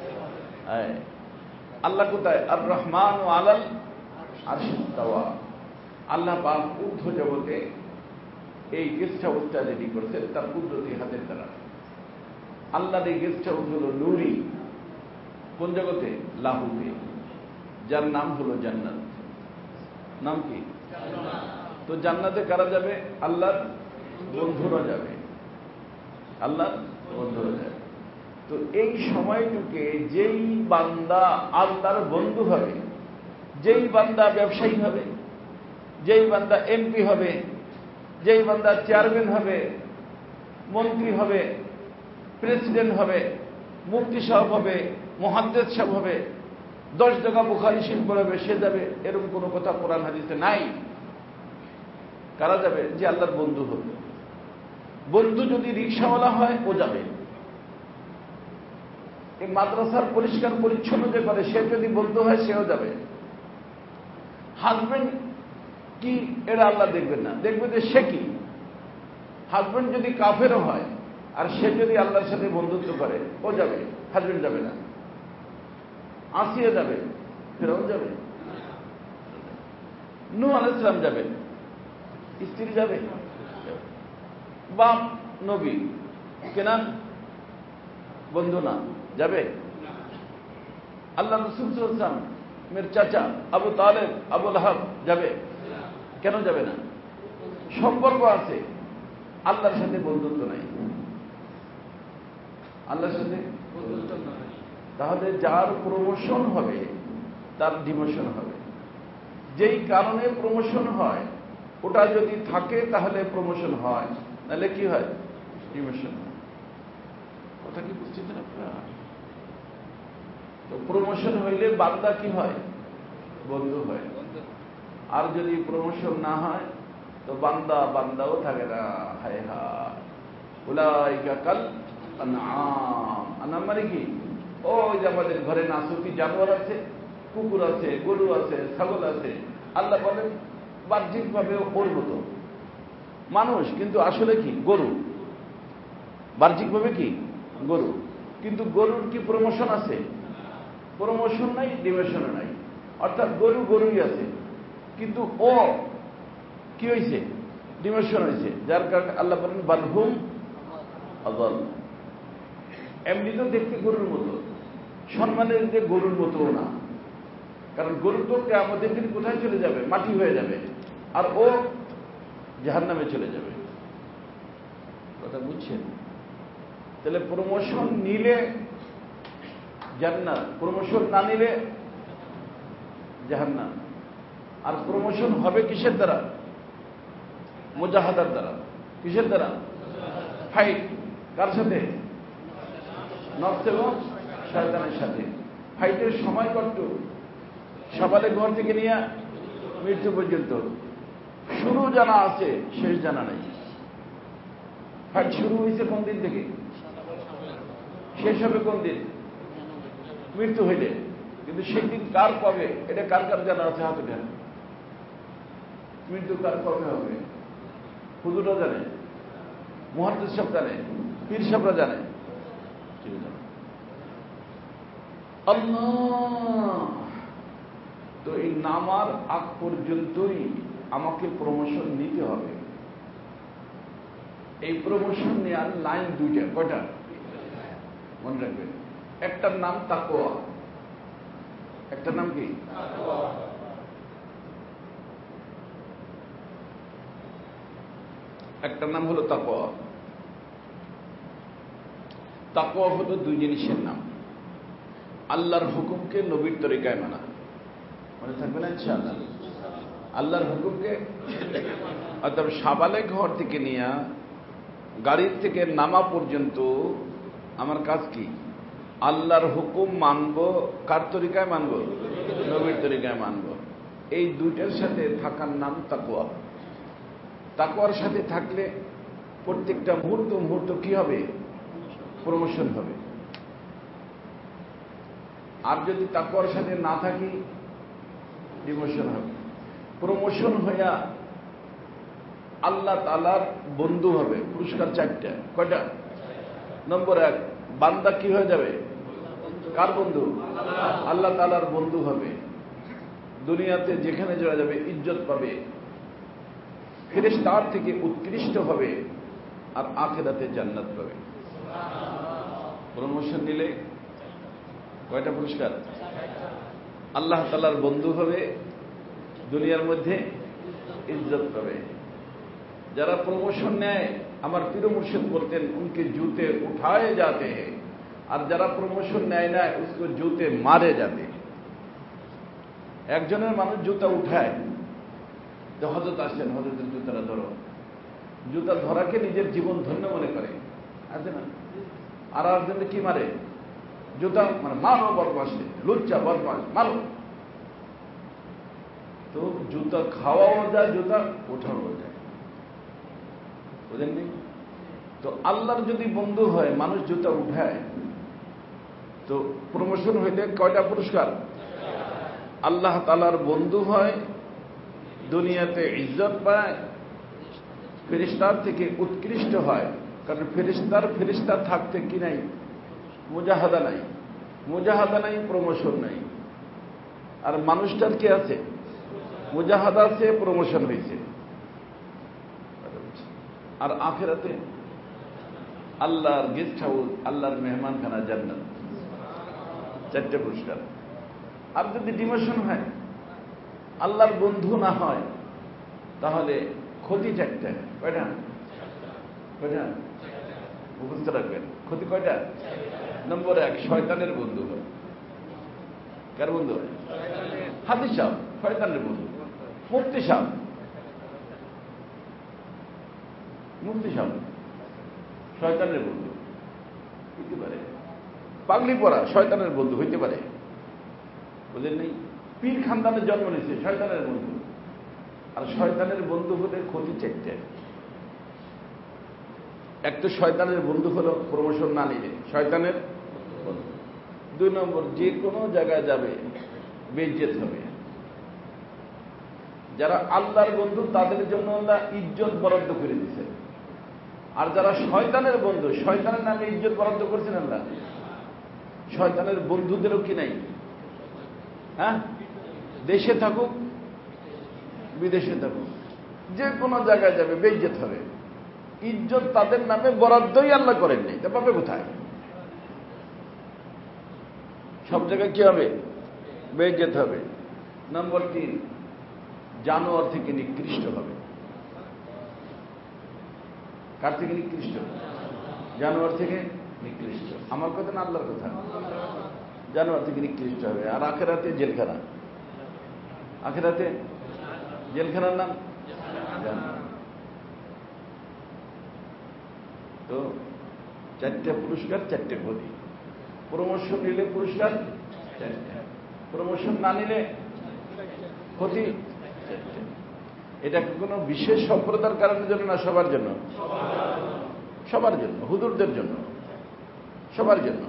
আল্লাহ কোথায়? আর রহমান ও আলাল আরশে ইস্তাওয়া। আল্লাহ পাক ঊর্ধ্ব জগতে এই গেস্ট হাউসটা রেডি করছে তার কুদরতি হাতের দ্বারা। আল্লাহর এই গেস্ট হাউস হল নূরি। কোন জগতে? লাহুতে, যার নাম হলো জান্নাত। নাম কি? তো জান্নাতে কারা যাবে? আল্লাহর বন্ধুরা যাবে, আল্লাহর বন্ধুরা যাবে। তো এই সময়টুকে যেই বান্দা আল্লাহর বন্ধু হবে, যেই বান্দা ব্যবসায়ী হবে, যেই বান্দা এমপি হবে, যেই বান্দা চেয়ারম্যান হবে, মন্ত্রী হবে, প্রেসিডেন্ট হবে, মুফতি সাহেব হবে, মুহাদ্দিস সাহেব হবে, দশ টাকা বুখারী শরীফ পড়াবে, সে যাবে, এরকম কোনো কথা কোরআন হাদিসে নাই। কারা যাবে? যে আল্লাহর বন্ধু হবে। বন্ধু যদি রিকশাওয়ালা হয় ও যাবে। এই মাদ্রাসার পরিষ্কার পরিচ্ছন্ন যে করে সে যদি বন্ধু হয় সেও যাবে। হাজবেন্ড কি এরা আল্লাহ দেখবেন না, দেখবে যে সে কি। হাজবেন্ড যদি কাফেরও হয় আর সে যদি আল্লাহর সাথে বন্ধুত্ব করে ও যাবে, হাজবেন্ড যাবে না। আসিয়া যাবে, ফেরাউন যাবে, নূহ আলাইহিস সালাম যাবে, স্ত্রী যাবে, বাপ নবী কেনান বন্ধু না, যাবে। আল্লাহ রাসূল সাল্লাল্লাহু আলাইহি ওয়াসাল্লাম মের চাচা আবু তালেব, আবু লাহাব যাবে, কেন যাবে না? সম্পর্ক আছে, আল্লাহর সাথে বন্ধুত্ব নাই। আল্লাহর সাথে বন্ধুত্ব নাই, তাহলে যার প্রমোশন হবে তার ডিমোশন হবে। যেই কারণে প্রমোশন হয় ওটা যদি থাকে তাহলে প্রমোশন হয়, নাহলে কি হয়? ডিমোশন হয়। কথা কি বুঝছেন আপনারা? তো প্রমোশন হইলে বান্দা কি হয়? বন্ধু হয়। আর যদি প্রমোশন না হয় তো বান্দা বান্দাও থাকে না। হায় হায়, উলাইকা কাল আনআম। আনাম মানে কি? ওই যে আমাদের ঘরে নাসুতি জানোয়ার আছে, কুকুর আছে, গরু আছে, ছাগল আছে। আল্লাহ বলেন বাহ্যিকভাবে ওর মতো মানুষ, কিন্তু আসলে কি? গরু। বাহ্যিকভাবে কি? গরু। কিন্তু গরুর কি প্রমোশন আছে? প্রমোশন নাই, ডিমোশন নাই। অর্থাৎ গরু গরুই আছে, কিন্তু ও কি হয়েছে? ডিমোশন হয়েছে। যার কারণে আল্লাহ বলেন বালহুম আযাল। এমনি তো দেখতে গরুর মতো, সম্মানের যে গরুর মতো না। কারণ গরু তো কিয়ামতের দিন কোথায় চলে যাবে? মাটি হয়ে যাবে, আর ও জাহান্নামে চলে যাবে। কথা বুঝছেন? তাহলে প্রমোশন নিলে জান্নাত, প্রমোশন না নিলে জাহান্নাম। আর প্রমোশন হবে কিসের দ্বারা? মুজাহাদার দ্বারা। কিসের দ্বারা? ফাইট। কার সাথে? নফস এবং শয়তানের সাথে। ফাইটের সময় কত? সকালে ঘর থেকে নিয়ে মৃত্যু পর্যন্ত। শুরু জানা আছে, শেষ জানা নাই। ফাইট শুরু হয়েছে কোন দিন থেকে, শেষ হবে কোন দিন? মৃত্যু হইলে। কিন্তু সেই দিন কার কবে এটা কার কার জানা আছে? হাতে দেন। মৃত্যু কার কবে হবে? হুজুররা জানে, মুহাদ্দিস সাহেব জানে, পীর সাহেবরা জানে। আল্লাহ। তো এই নামার আগ পর্যন্তই আমাকে প্রমোশন নিতে হবে। এই প্রমোশন নেওয়ার লাইন দুইটা। কয়টা? মনে রাখবেন। একটার নাম তাকওয়া। একটার নাম কি? একটার নাম হলো তাকওয়া। তাকওয়া হলো দুই জিনিসের নাম। আল্লাহর হুকুমকে নবীর তরিকায় মানা, মনে থাকবে না ইনশাআল্লাহ? আল্লাহর হুকুমকে, অর্থাৎ সাবালেগ ঘর থেকে নিয়ে গাড়ির থেকে নামা পর্যন্ত আমার কাজ কি? আল্লাহর হুকুম মানব। কার তরিকায় মানব? নবীর তরিকায় মানব। এই দুইটার সাথে থাকার নাম তাকওয়া। তাকওয়ার সাথে থাকলে প্রত্যেকটা মুহূর্ত মুহূর্ত কি হবে? প্রমোশন হবে। আর যদি তাকওয়ার সাথে না থাকি, ডিমোশন হবে। প্রমোশন হইয়া আল্লাহ তাআলার বন্ধু হবে। পুরস্কার চারটা। কয়টা? নম্বর এক, বান্দা কি হয়ে যাবে? কার বন্ধু? আল্লাহ তাআলার বন্ধু হবে। দুনিয়াতে যেখানে যাওয়া যাবে ইজ্জত পাবে, ফেরেশতার থেকে উৎকৃষ্ট হবে, আর আখিরাতে জান্নাত পাবে। প্রমোশন নিলে কয়টা পুরস্কার? আল্লাহ তাআলার বন্ধু হবে, দুনিয়ার মধ্যে ইজ্জত পাবে। যারা প্রমোশন নেয়, আমার পীর মুর্শিদ বলতেন উনকে জুতে উঠায়ে যাতে হ্যায়, আর যারা প্রমোশন নেয় না উসকো জুতে মারে যাতে। একজনের মানুষ জুতা উঠায়, তো হযরত আসছেন, হযরতের জুতাটা ধরো। জুতা ধরাকে নিজের জীবন ধন্য মনে করে, আছে না? আর একজনে কি মারে? জুতা মানে মারো বদমাশে, লুচ্চা বদমাশ, মারো। তো জুতা খাওয়াও যায়, জুতা ওঠানো যায়, বুঝেননি? তো আল্লাহর যদি বন্ধু হয়, মানুষ জুতা উঠায়, তো প্রমোশন হইলে কয়টা পুরস্কার? আল্লাহ তাআলার বন্ধু হয়, দুনিয়াতে ইজ্জত পায়, ফেরেশতার থেকে উৎকৃষ্ট হয়। কারণ ফেরেশতার ফেরেশতা থাকতে কি নাই? মুজাহাদা নাই। মুজাহাদা নাই, প্রমোশন নাই। আর মানুষটার কি আছে? মুজাহাদা আছে, প্রমোশন হয়েছে। আর আখিরাতে আল্লাহর গেস্ট হাউস, আল্লাহর মেহমানখানা জান্নাত, চারটে পুরস্কার। আর যদি ডিমোশন হয়, আল্লাহর বন্ধু না হয়, তাহলে ক্ষতি চারটে। কয়টা? কয়টা? মুখস্থ রাখবেন। ক্ষতি কয়টা? নম্বর এক, শয়তানের বন্ধু হয়। কার বন্ধু? হাদিস সাহেব শয়তানের বন্ধু। মুফতি সাহেব, মুফতি সাহেব শয়তানের বন্ধু হইতে পারে। পাগলি পরা শয়তানের বন্ধু হইতে পারে, বুঝলেন নেই? পীর খানদানের জন্ম নিয়েছে, শয়তানের বন্ধু। আর শয়তানের বন্ধু হলে ক্ষতি চারটে। এক তো শয়তানের বন্ধু হলো প্রমোশন না নিলে শয়তানের বন্ধু। দুই নম্বর, যে কোনো জায়গায় যাবে বেইজ্জত হবে। যারা আল্লাহর বন্ধু তাদের জন্য আল্লাহ ইজ্জত বরাদ্দ করে দিয়েছেন। আর যারা শয়তানের বন্ধু, শয়তানের নামে ইজ্জত বরাদ্দ করছেন আল্লাহ। শয়তানের বন্ধুদেরও কি নাই? হ্যাঁ, দেশে থাকুক বিদেশে থাকুক, যে কোনো জায়গায় যাবে বেইজ্জত হবে। ইজ্জত তাদের নামে বরাদ্দই আল্লাহ করেননি, তা পাবে কোথায়? সব জায়গায় কি হবে? বেইজ্জত হবে। নম্বর তিন, জানোয়ার থেকে নিকৃষ্ট হবে। কার থেকে নিকৃষ্ট? জানোয়ার থেকে নিকৃষ্ট। আমার কথা না আল্লাহর কথা? জানোয়ার থেকে নিকৃষ্ট হবে। আর আখিরাতে জেলখানা। আখিরাতে জেলখানার নাম জাহান্নাম। তো চারটে পুরস্কার, চারটে ক্ষতি। প্রমোশন নিলে পুরস্কার চারটে, প্রমোশন না নিলে ক্ষতি চারটে। এটা কোনো বিশেষ সম্প্রদায়ের কারণের জন্য না, সবার জন্য? সবার জন্য, হুজুরদের জন্য, সবার জন্য।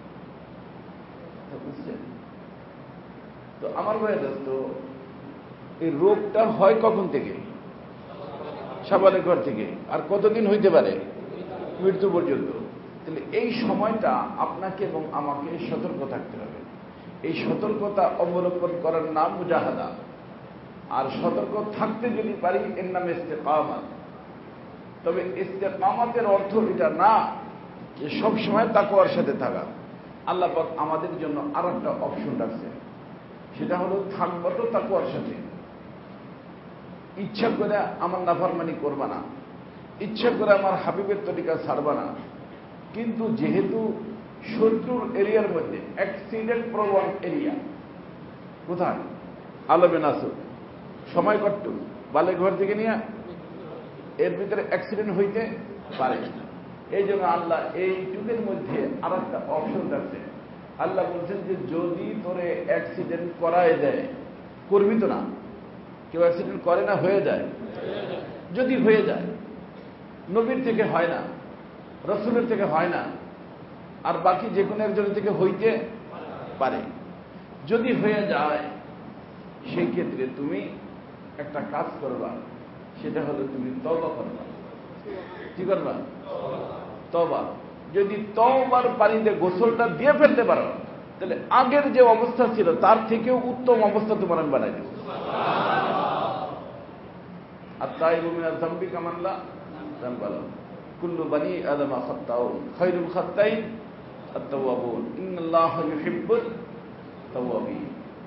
বুঝছেন? তো আমার ভাই দোস্ত, এই রোগটা হয় কখন থেকে? সাবালের ঘর থেকে। আর কতদিন হইতে পারে? মৃত্যু পর্যন্ত। তাহলে এই সময়টা আপনাকে এবং আমাকে সতর্ক থাকতে হবে। এই সতর্কতা অবলম্বন করার নাম মুজাহাদা। আর সতর্ক থাকতে যদি পারি, এর নাম ইস্তেকামাত। তবে ইস্তেকামাতের অর্থ এটা না যে সব সময় তাকওয়ার সাথে থাকা। আল্লাহ পাক আমাদের জন্য আর একটা অপশন রাখছে, সেটা হলো থাকবো তো তাকওয়ার সাথে। ইচ্ছা করে আমার নাফরমানি করবা না, ইচ্ছা করে আমার হাবিবের তরিকা ছাড়বা না, কিন্তু যেহেতু শত্রুর এরিয়ার মধ্যে অ্যাক্সিডেন্ট প্রবণ এরিয়া, কোথায়? আলমে নাসুর, সময় কট্টু বালে ঘর থেকে নিয়ে এর ভিতরে অ্যাক্সিডেন্ট হইতে পারে। এই জন্য আল্লাহ এই যুগের মধ্যে আর একটা অপশন রাখছে। আল্লাহ বলছেন যে যদি তোরে অ্যাক্সিডেন্ট করায় দেয়, করবি তো না, কেউ অ্যাক্সিডেন্ট করে না, হয়ে যায়। যদি হয়ে যায়, নবীর থেকে হয় না, রসুলের থেকে হয় না, আর বাকি যে কোনো একজনের থেকে হইতে পারে। যদি হয়ে যায়, সেই ক্ষেত্রে তুমি একটা কাজ করবা, সেটা হলো তুমি তওবা করবা। কি করবা? তওবা। যদি তওবার পানিতে গোসলটা দিয়ে ফেলতে পারো, তাহলে আগের যে অবস্থা ছিল তার থেকেও উত্তম অবস্থা তোমার আমি বানাই দেব। আত-তাইবু মিনাজ যামবি কামান লা যামবা লাহু, কুল্লু বানি আদম খাত্তাউন, খায়রুল খাত্তাইন আত-তাওয়াবুন, ইন্নাল্লাহা ইউহিব্বুত তাওয়াবিন।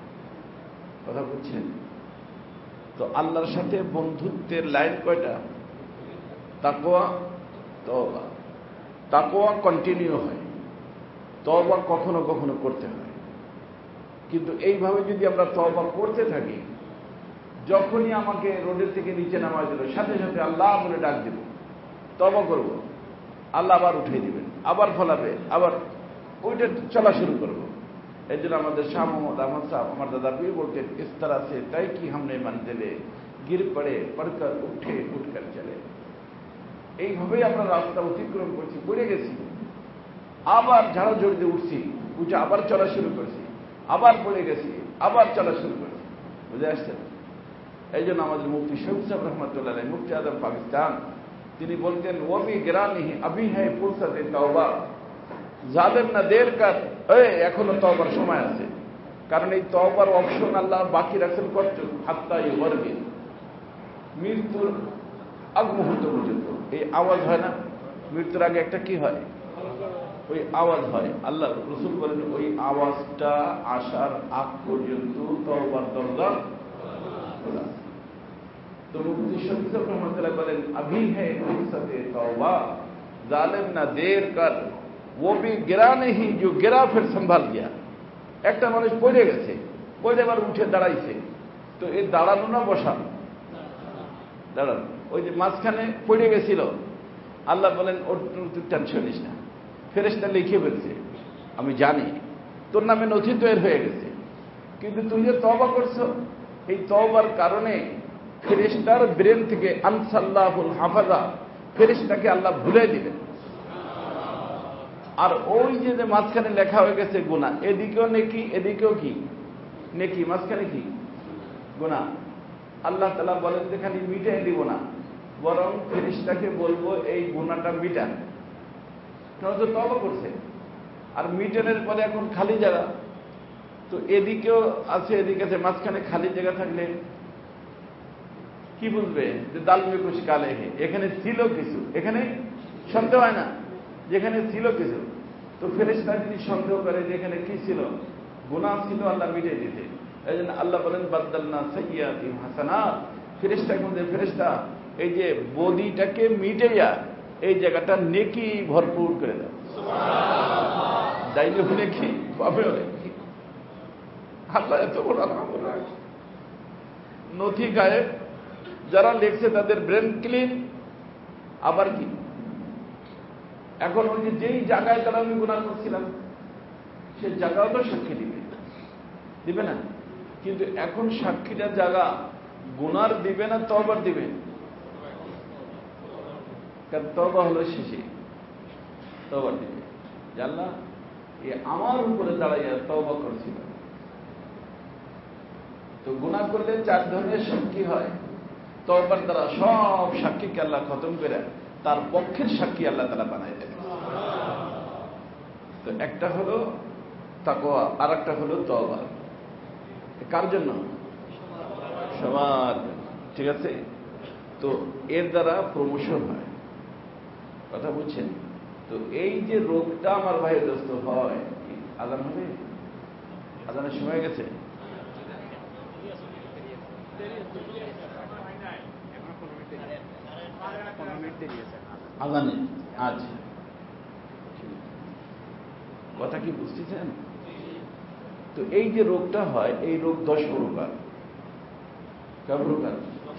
কথা বুঝছেন তো? আল্লাহর সাথে বন্ধুত্বের লাইন কয়টা? তাকওয়া, তওবা। তাকওয়া কন্টিনিউ হয়, তওবা কখনো কখনো করতে হয়। কিন্তু এইভাবে যদি আমরা তওবা করতে থাকি, যখনই আমাকে রোডের থেকে নিচে নামায় দিল, সাথে সাথে আল্লাহ বলে ডাক দেব, তওবা করব, আল্লাহ আবার উঠিয়ে দিবেন, আবার ফলাবে, আবার ওইটা চলা শুরু করবো। এই জন্য আমাদের শাহ মোহাম্মদ আহমদ সাহেব, আমার দাদা পীর বলতেন, ইস तरह से तय की हमने मंजिले, गिर पड़े पड़कर उठे उठकर चले। এইভাবেই আমরা রাস্তা অতিক্রম করছি, পড়ে গেছি, আবার ঝাড়াঝড়ি দিয়ে উঠছি, উঠে আবার চলা শুরু করছি, আবার পড়ে গেছি, আবার চলা শুরু করছি। বুঝে আসছেন? এই জন্য আমাদের মুফতি শফি সাহেব রহমতুল্লাহ আলাইহি, মুফতি আজম পাকিস্তান, তিনি বলতেন, ওবি গিরানিহি আবি হ্যায় ফুরসতে তওবা, জালেম না দের কার, এই এখনো তওবার সময় আছে। কারণ এই তওবার অপশন আল্লাহ বাকি রাখছেন কত? হাত্তা ইউরবিন, মৃত্যুর আগ মুহূর্ত পর্যন্ত। এই আওয়াজ হয় না, মৃত্যুর আগে একটা কি হয়? ওই আওয়াজ হয়। আল্লাহ রাসূল বলেন, ওই আওয়াজটা আসার আগ পর্যন্ত তওবার দরজা খোলা। তো মুফতি শফি সাহেব রহমাতুল্লাহ বলেন, আবি হ্যায় ফুরসতে তওবা, জালেম না দের কার, वो भी गिरा नहीं जो गिरा फिर संभाल गया। একটা মানুষ পড়ে গেছে, পড়ে আবার উঠে দাঁড়াইছে, তো এই দাঁড়ানো না বসা? দাঁড়ানো। ওই যে মাঝখানে পড়ে গেছিল, আল্লাহ বলেন ওর তুই টেনশন নিস না, ফেরেশতা লিখে ফেলছে, আমি জানি তোর নামে নথি তৈরি হয়ে গেছে। কিন্তু তুই যে তওবা করছো, এই তওবার কারণে ফেরেশতার ব্রেন থেকে আনসাল্লাহুল হাফাজা, ফেরেশতাকে আল্লাহ ভুলে দিবেন। আর ওই যে যে মাঝখানে লেখা হয়ে গেছে গুনাহ, এদিকেও নেকি, এদিকেও কি নেকি, মাঝখানে কি গুনাহ, আল্লাহ তাআলা বলেন যে খালি মিটাই দিব না, বরং ফেরেশতাকে বলবো এই গুনাহটা মিটান, কারণ তো তওবা করছে। আর মিটানের পরে এখন খালি জায়গা, তো এদিকেও আছে এদিকে আছে, মাঝখানে খালি জায়গা থাকলে কি বুঝবে যে দাল মে কুছ কালে হে, এখানে ছিল কিছু, এখানে সন্দেহ হয় না যেখানে ছিল কিছু। তো ফেরেশতা যদি সন্দেহ করে যে এখানে কি ছিল, গুনাহ ছিল, আল্লাহ মিটিয়ে দিতে। এই জন্য আল্লাহ বলেন, বাদদালনা সাইয়্যাতিহিম হাসানাত, ফেরেশতা বলতে ফেরেশতা এই যে বদিটাকে মিটাইয়া এই জায়গাটা নেকি ভরপুর করে দাও। সুবহানাল্লাহ। দাইলে হলে কি পাবে, আল্লাহ এত বড় আলহামদুলিল্লাহ। নথি গায়েব, যারা লিখছে তাদের ব্রেন ক্লিন। আবার কি, এখন ওই যে যেই জায়গায় তারা আমি গুনাহ করছিলাম, সে জায়গাও তো সাক্ষী দিবে, দিবে না? কিন্তু এখন সাক্ষীটা জায়গা গুনার দিবে না, তওবার দিবে? কারণ তওবা হলো শেষে, তওবার দিবে। আল্লাহ এ আমার উপরে দাঁড়াইয়া তওবা করছিল। তো গুনাহ করলে চার ধরনের সাক্ষী হয়, তওবার দ্বারা সব সাক্ষীকে আল্লাহ খতম করে তার পক্ষের সাক্ষী আল্লাহ তাআলা বানায় দেন। তো একটা হলো তাকওয়া, আর একটা হলো তওবা। কার জন্য? সবার। ঠিক আছে? তো এর দ্বারা প্রমোশন হয়, কথা বুঝছেন? তো এই যে রোগটা আমার ভাই দোস্ত হয়, আজান হবে, আজানের সময় গেছে, আজানে আজ কথা কি বুঝতেছেন? তো এই যে রোগটা হয়, এই রোগ দশ প্রকার। কয় প্রকার?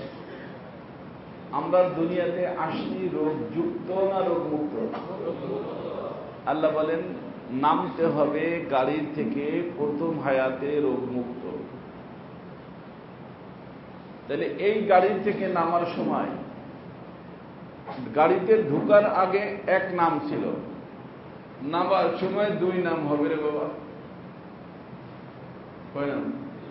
আমরা দুনিয়াতে আসছি রোগ যুক্ত না রোগ মুক্ত? আল্লাহ বলেন নামতে হবে গাড়ির থেকে প্রথম হায়াতে রোগ মুক্ত। তাহলে এই গাড়ি থেকে নামার সময়, গাড়িতে ঢুকার আগে এক নাম ছিল, নামার সময় দুই নাম হবে রে বাবা। কয় নাম?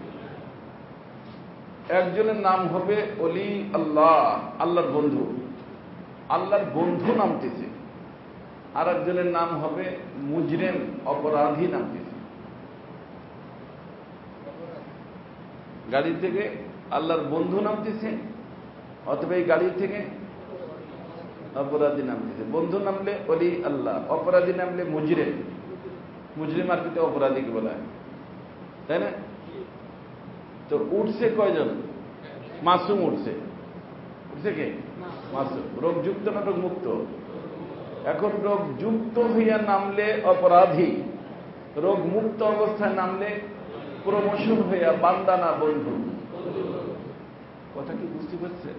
একজনের নাম হবে অলি আল্লাহ, আল্লাহর বন্ধু, আল্লাহর বন্ধু নামতেছে। আর একজনের নাম হবে মুজরিম, অপরাধী নামতেছে। গাড়ি থেকে আল্লাহর বন্ধু নামতেছে, অথবা এই গাড়ি থেকে অপরাধী নামতেছে। বন্ধু নামলে অলি আল্লাহ, অপরাধী নামলে মুজরিম। মুজরিম আর কিন্তু অপরাধীকে বলা হয়, তাই না? তো উঠছে কয়জন? মাসুম উঠছে। উঠছে কে? মাসুম। রোগ যুক্ত না রোগ মুক্ত? এখন রোগ যুক্ত হইয়া নামলে অপরাধী, রোগ মুক্ত অবস্থায় নামলে প্রমোশন হইয়া বান্দা না বন্ধু। কথা কি বুঝতে পারছেন?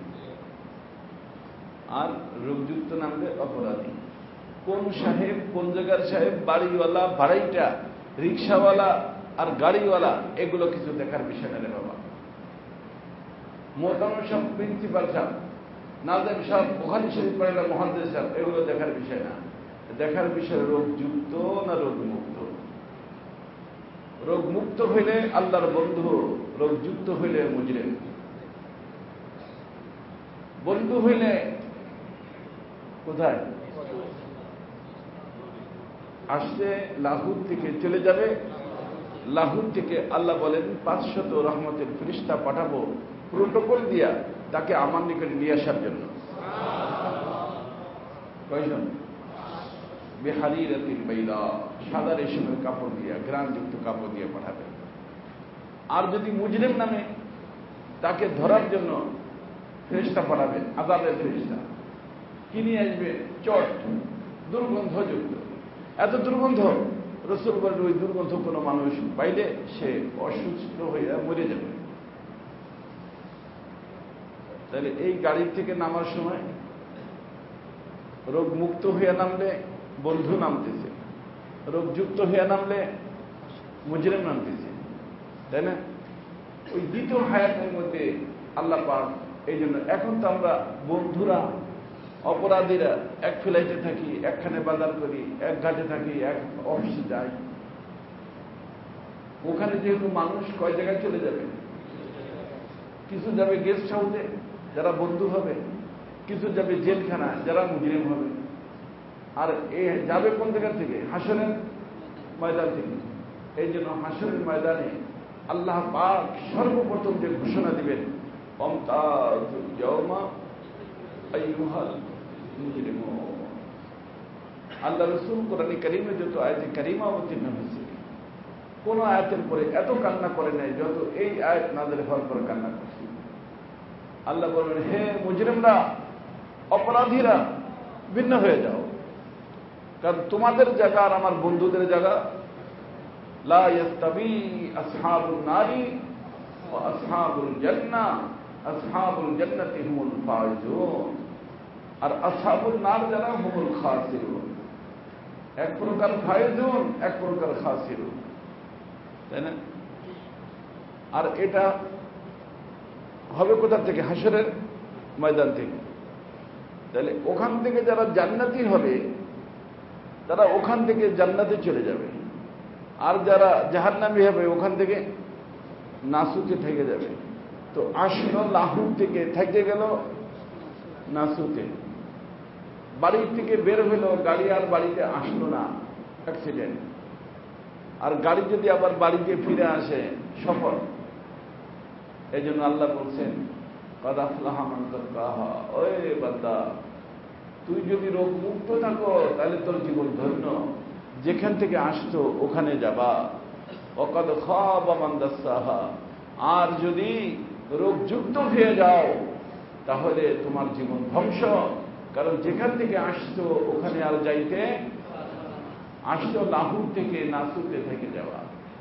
আর রোগযুক্ত নামলে অপরাধী। কোন সাহেব, কোন জায়গার সাহেব, বাড়িওয়ালা, ভাড়াইটা, রিক্সাওয়ালা আর গাড়িওয়ালা, এগুলো কিছু দেখার বিষয় না রে বাবা। মোহতামিম সাহেব, প্রিন্সিপাল সাহেব, নাজেম সাহেব, বুখারী শরীফ পড়েন মুহাদ্দিস সাহেব, এগুলো দেখার বিষয় না। দেখার বিষয় রোগ যুক্ত না রোগ মুক্ত। রোগ মুক্ত হইলে আল্লাহর বন্ধু, রোগ যুক্ত হইলে মুজরিম। বন্ধু হইলে কোথায় আসছে? লাহুর থেকে চলে যাবে। লাহুর থেকে আল্লাহ বলেন পাঁচশত রহমতের ফেরেশতা পাঠাবো প্রোটোকল দিয়া তাকে আমার নিকটে নিয়ে আসার জন্য। কয়জন? বিহারিরাতিল বাইদা, সাদা রেশমের কাপড় দিয়া, গ্রামযুক্ত কাপড় দিয়ে পাঠাবে। আর যদি মুজরিম নামে, তাকে ধরার জন্য ফেরেশতা পাঠাবে, আযাবের ফেরেশতা। কি নিয়ে আসবে? চট, দুর্গন্ধযুক্ত। এত দুর্গন্ধ, রাসূল বলেন ওই দুর্গন্ধ কোনো মানুষ পাইলে সে অসুস্থ হয়ে মরে যাবে। তাহলে এই গাড়ি থেকে নামার সময় রোগ মুক্ত হইয়া নামলে বন্ধু নামতেছে, রোগ যুক্ত হইয়া নামলে মুজরিম নামতেছে, তাই না? ওই দ্বিতীয় হায়াতের মধ্যে আল্লাহ পাক এই জন্য এখন তো আমরা বন্ধুরা অপরাধীরা এক ফ্লাইটে থাকি, একখানে বাজার করি, এক ঘাটে থাকি, এক অফিসে যাই। ওখানে যেহেতু মানুষ কয় জায়গায় চলে যাবে, কিছু যাবে গেস্ট হাউসে যারা বন্ধু হবে, কিছু যাবে জেলখানা যারা মুজরিম হবে। আর এ যাবে কোন জায়গা থেকে? হাসরের ময়দান থেকে। এই জন্য হাসরের ময়দানে আল্লাহ পাক সর্বপ্রথম যে ঘোষণা দিবেন, অমতাজুল ইয়াওমা আইয়ুহাল মুজরিমুন। আল্লাহ রাসূল কোরআনে কারীমে যত আয়াতে কারীমা অবতীর্ণ হয়েছে, কোন আয়াতের পরে এত কান্না করে নাই যত এই আয়াত নাযিল হওয়ার পরে কান্না করছে। আল্লাহ বলেন, হে মুজরিমরা, অপরাধীরা, ভিন্ন হয়ে যাও, কারণ তোমাদের জায়গা আর আমার বন্ধুদের জায়গা লা ইস্তাবি আসহাবুন নারি ওয়া আসহাবুল জান্নাহ, আসহাবুল জান্নাতি হুমুল ফাইজুন। আর আসহাবুল নার যারা হুমুল খাসিরুন। এক প্রকার ফাইজুন, এক প্রকার খাসিরুন, তাই না? আর এটা হবে কোথা থেকে? হাসরের ময়দান থেকে। তাহলে ওখান থেকে যারা জান্নাতি হবে তারা ওখান থেকে জান্নাতে চলে যাবে, আর যারা জাহান্নামী হবে ওখান থেকে নাসুতে থেকে যাবে। তো আসলো লাহুর থেকে, থেকে গেল নাসুতে। বাড়ির থেকে বের হলো, গাড়ি আর বাড়িতে আসলো না, অ্যাক্সিডেন্ট। আর গাড়ি যদি আবার বাড়িতে ফিরে আসে, সফল। এই জন্য আল্লাহ বলছেন, কাদ আফলাহা মান যাক্কাহা, ওই বান্দা, তুই যদি রোগ মুক্ত থাকো তাহলে তোর জীবন ধন্য, যেখান থেকে আসতো ওখানে যাবা। ওয়াকাদ খাবা মান দাসসাহা, আর যদি রোগযুক্ত হয়ে যাও তাহলে তোমার জীবন ধ্বংস। কারণ যেখান থেকে আসছো ওখানে আর যাইতে, আসছো লাহুর থেকে নাসুতে থেকে যাওয়া।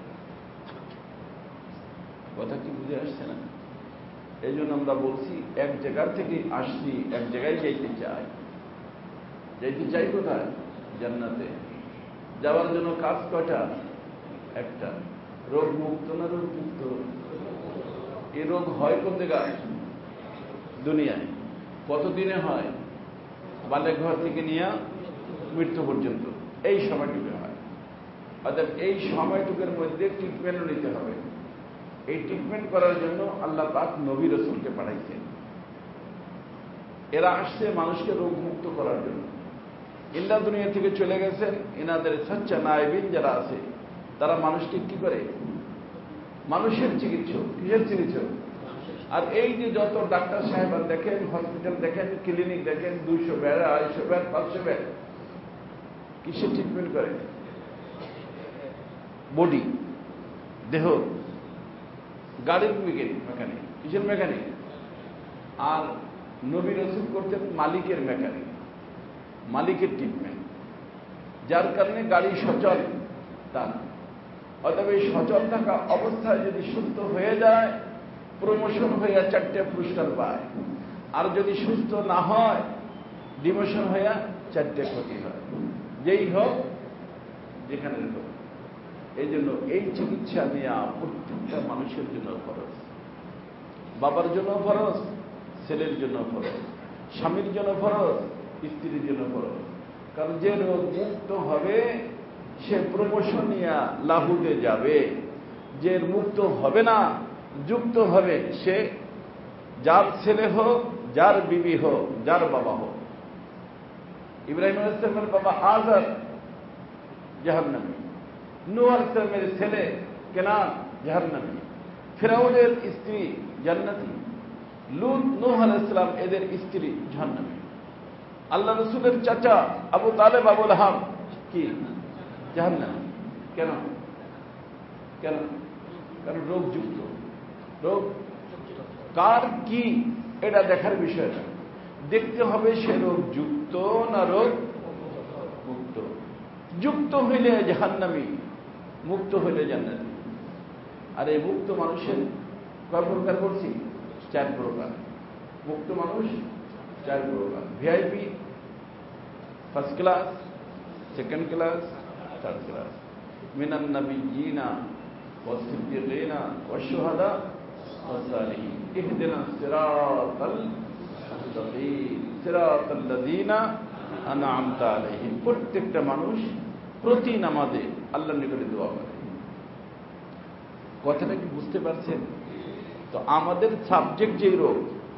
কথা কি বুঝে আসছে না? এই জন্য আমরা বলছি এক জায়গার থেকে আসছি, এক জায়গায় যাইতে চাই। যাইতে চাই কোথায়? জান্নাতে। যাওয়ার জন্য কাজ কয়টা? একটা। রোগ মুক্ত না রোগ মুক্ত? এই রোগ হয় কোন জায়গায়? দুনিয়ায়। কতদিনে হয়? বালেক ঘর থেকে নিয়ে মৃত্যু পর্যন্ত এই সময়টুকু হয়। অর্থাৎ এই সময়টুকুর মধ্যে ট্রিটমেন্টও নিতে হবে। এই ট্রিটমেন্ট করার জন্য আল্লাহ পাক নবী রাসূলকে পাঠাইছেন। এরা আসছে মানুষকে রোগ মুক্ত করার জন্য। ইন্দা দুনিয়া থেকে চলে গেছেন, এনাদের সচ্চা নায়েবিন যারা আছে তারা মানুষকে কি করে? মানুষের চিকিৎসক। কিসের চিকিৎসক? আর এই যে যত ডাক্তার সাহেব দেখেন, হসপিটাল দেখেন, ক্লিনিক দেখেন, দুইশো বেড, আড়াইশো বেড, পাঁচশো বেড, কিসের ট্রিটমেন্ট করে? বডি, দেহ। গাড়ির মেকানিক। কিসের মেকানিক? আর নবী রাসূল করতেন মালিকের মেকানিক, মালিকের ট্রিটমেন্ট। যার কারণে গাড়ি সচল তার। অতএব এই সচল থাকা অবস্থায় যদি সুস্থ হয়ে যায়, প্রমোশন হইয়া চারটে পুরস্কার পায়। আর যদি সুস্থ না হয়, ডিমোশন হইয়া চারটে ক্ষতি হয়। যেই হোক, যেখানে হোক। এই জন্য এই চিকিৎসা নেওয়া প্রত্যেকটা মানুষের জন্য ফরজ। বাবার জন্য ফরজ, ছেলের জন্য ফরজ, স্বামীর জন্য ফরজ, স্ত্রীর জন্য ফরজ। কারণ যে রোগ মুক্ত হবে সে প্রমোশন নিয়ে লাহুতে যাবে। যে মুক্ত হবে না, যুক্ত হবে, সে যার ছেলে হোক, যার বিবি হোক, যার বাবা হোক। ইব্রাহিম আলাইহিস সালামের বাবা আযর জাহান্নামী, নূহ আলাইহিস সালামের ছেলে কেনান জাহান্নামী, ফিরআউনের স্ত্রী জান্নাতি, লূত নূহ আলাইহিস সালাম এদের স্ত্রী জাহান্নামী। আল্লাহ রাসূলের চাচা আবু তালেব আবু লাহাব কি জাহান্নামী। কেন? কেন? কারণ রোগ যুক্ত। রোগ কার কি এটা দেখার বিষয় না, দেখতে হবে সে রোগ যুক্ত না রোগ মুক্ত। যুক্ত হইলে জাহান্নামী, মুক্ত হইলে জান্নাতি। আর এই মুক্ত মানুষের কয় প্রকার করছি? চার প্রকার। মুক্ত মানুষ চার প্রকার। VIP, first class, second class, third class. মিনান নাবিয়্যিনা ওয়াস সিদ্দীকিনা ওয়াশ শুহাদা ওয়াস সালিহিন। ইহদিনাস সিরাতাল মুস্তাকিম সিরাতাল লাযিনা আন'আমতা আলাইহিম। প্রত্যেকটা মানুষ প্রতি নামাজে আল্লাহর নিকটে দোয়া করে। কথাটা কি বুঝতে পারছেন? তো আমাদের সাবজেক্ট যে রোগ,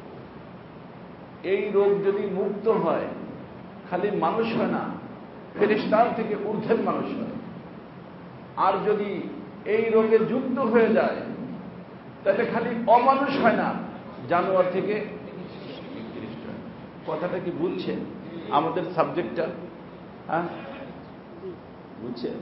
এই রোগ যদি মুক্ত হয়, খালি মানুষ হয় না, ফেরেশতার থেকে ঊর্ধ্বের মানুষ হয়। আর যদি এই রোগে যুক্ত হয়ে যায়, তাহলে খালি অমানুষ হয় না, জানোয়ার থেকে নিকৃষ্ট হয়। কথাটা কি বুঝছেন? আমাদের সাবজেক্টটা হ্যাঁ বুঝছেন?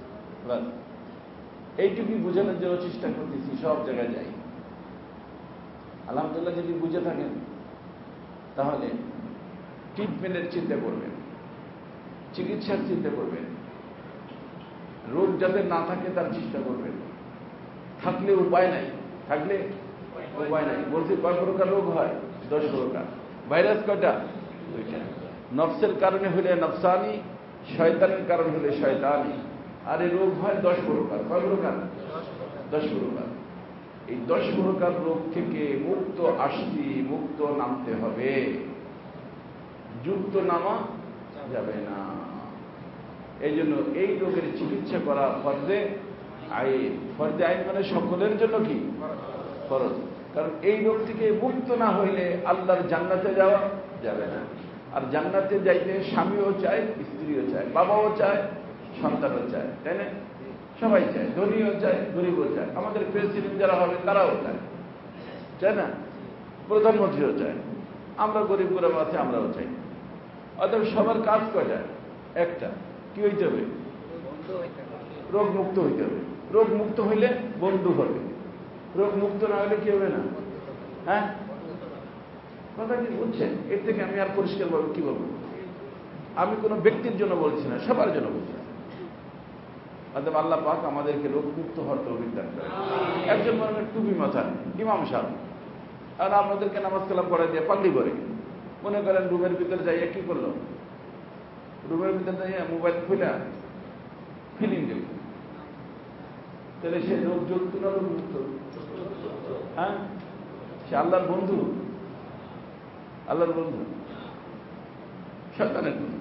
এইটুকুই বোঝানোর জন্য চেষ্টা করতেছি, সব জায়গায় যাই। আলহামদুলিল্লাহ, যদি বুঝে থাকেন তাহলে ট্রিটমেন্টের চিন্তা করবেন, চিকিৎসার চিন্তা করবেন, রোগ যাতে না থাকে তার চেষ্টা করবেন। থাকলে উপায় নাই, থাকলে উপায় নাই। বলছি কয় প্রকার রোগ হয়? দশ প্রকার। ভাইরাস কয়টা? দুইটা। নফসের কারণে হলে নফসানি, শয়তানের কারণে হলে শয়তানি। আর এই রোগ হয় দশ প্রকার। কয় প্রকার? দশ প্রকার। এই দশ প্রকার রোগ থেকে মুক্ত আসতে, মুক্ত নামতে হবে, যুক্ত নামা যাবে না। এই জন্য এই রোগের চিকিৎসা করা ফরজে আইন। ফরজে আইন মানে সকলের জন্য কি ফরজ। কারণ এই রোগ থেকে মুক্ত না হইলে আল্লাহর জান্নাতে যাওয়া যাবে না। আর জান্নাতে যাইতে স্বামীও চায়, স্ত্রীও চায়, বাবাও চায়, সন্তানও চায়, তাই না? সবাই চায়, ধনীও চায়, গরিবও চায়। আমাদের প্রেসিডেন্ট যারা হবে তারাও চায়, চায় না? প্রধানমন্ত্রীও চায়। আমরা গরিব গরিব আছে, আমরাও চাই। অতএব সবার কাজ কয়টা? একটা। কি হইতে হবে? রোগ মুক্ত হইতে হবে। রোগ মুক্ত হইলে বন্ধু হবে। রোগ মুক্ত না হলে কি হবে না? হ্যাঁ, কথা কি বুঝছেন? এর থেকে আমি আর পরিষ্কারভাবে কি বলবো? আমি কোনো ব্যক্তির জন্য বলছি না, সবার জন্য বলছি। অতএব আল্লাহ পাক আমাদেরকে রোগ মুক্ত হওয়ার তৌফিক দান করেন। একজন মনে করেন টুপি মাথায় ইমাম সাহেব, আর আপনাদেরকে নামাজ কালাম পড়াই দিয়ে পাগড়ি করে, মনে করেন রুমের ভিতরে যাইয়া কি করলো? রুমের ভিতরে যাইয়া মোবাইল খুলে ফিলিং দিল, তাহলে সে রোগ যুক্ত না রোগ মুক্ত? হ্যাঁ, সে আল্লাহর বন্ধু, আল্লাহর বন্ধু, শয়তানের বন্ধু।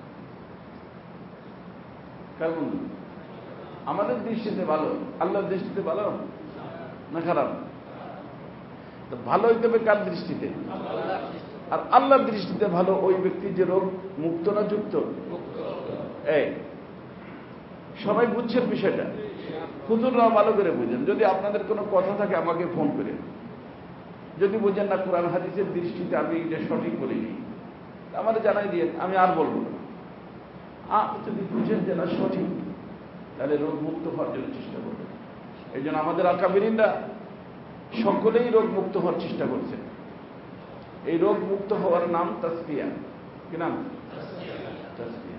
কার বন্ধু? আমাদের দৃষ্টিতে ভালো, আল্লাহর দৃষ্টিতে ভালো না খারাপ? তো ভালো হইতে হবে কার দৃষ্টিতে? আর আল্লাহর দৃষ্টিতে ভালো ওই ব্যক্তি যে রোগ মুক্ত না যুক্ত। এই সবাই বুঝছেন বিষয়টা? হুজুররাও ভালো করে বুঝেন। যদি আপনাদের কোনো কথা থাকে আমাকে ফোন করে, যদি বুঝেন না কোরআন হাদিসের দৃষ্টিতে আমি এটা সঠিক বলিনি, আমাদের জানাই দিয়ে, আমি আর বলবো না। আর যদি বুঝেন যে না সঠিক, তাহলে রোগ মুক্ত হওয়ার জন্য চেষ্টা করবেন। এই জন্য আমাদের আকাবিরিনরা সকলেই রোগ মুক্ত হওয়ার চেষ্টা করছে। এই রোগ মুক্ত হওয়ার নাম তাসবিয়া। কি নাম? তাসবিয়া।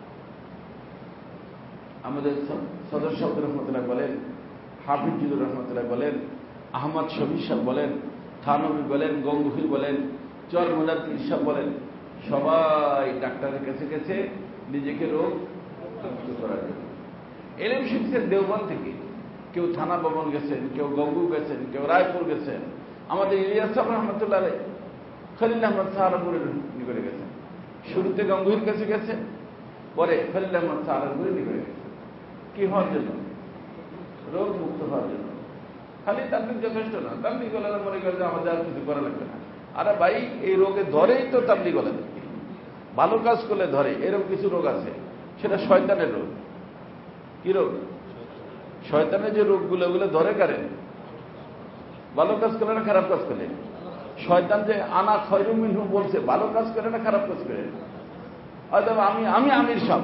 আমাদের সদর সাহেব রহমতুল্লাহ বলেন, হাফিজুর রহমতুল্লাহ বলেন, আহমদ শফি সাহেব বলেন, থানবী বলেন, গঙ্গুহি বলেন, চর মুজাদ্দিদ সাহেব বলেন, সবাই ডাক্তারের কাছে গেছে নিজেকে রোগ মুক্ত করার জন্য। এলএম শিখছেন দেওবন্দ থেকে, কেউ থানা ভবন গেছেন, কেউ গঙ্গু গেছেন, কেউ রায়পুর গেছেন। আমাদের ইলিয়াস সাহেব রহমতুল্লাহ খলিল আহমদ সাহারাপুরের নিকটে গেছেন। শুরুতে গঙ্গুহির কাছে গেছে, পরে খলিল আহমদ সাহারাপুরের নিকটে গেছে। কি হওয়ার জন্য? রোগ মুক্ত হওয়ার জন্য। খালি তাবলিগ যথেষ্ট না। তাবলিগ হলে মনে করে যে আমাদের আর কিছু করা লাগবে না। আরে ভাই, এই রোগে ধরেই তো তাবলিগ হলে, ভালো কাজ করলে ধরে। এরকম কিছু রোগ আছে, সেটা শয়তানের রোগ। কি রোগ? শয়তানের যে রোগগুলো, ওগুলো ধরে কারে? ভালো কাজ করে না খারাপ কাজ করে? শয়তান যে আনা খয়রুম মিনহু বলছে, ভালো কাজ করে না খারাপ কাজ করে? হয়তো আমি আমি আমির সাহেব,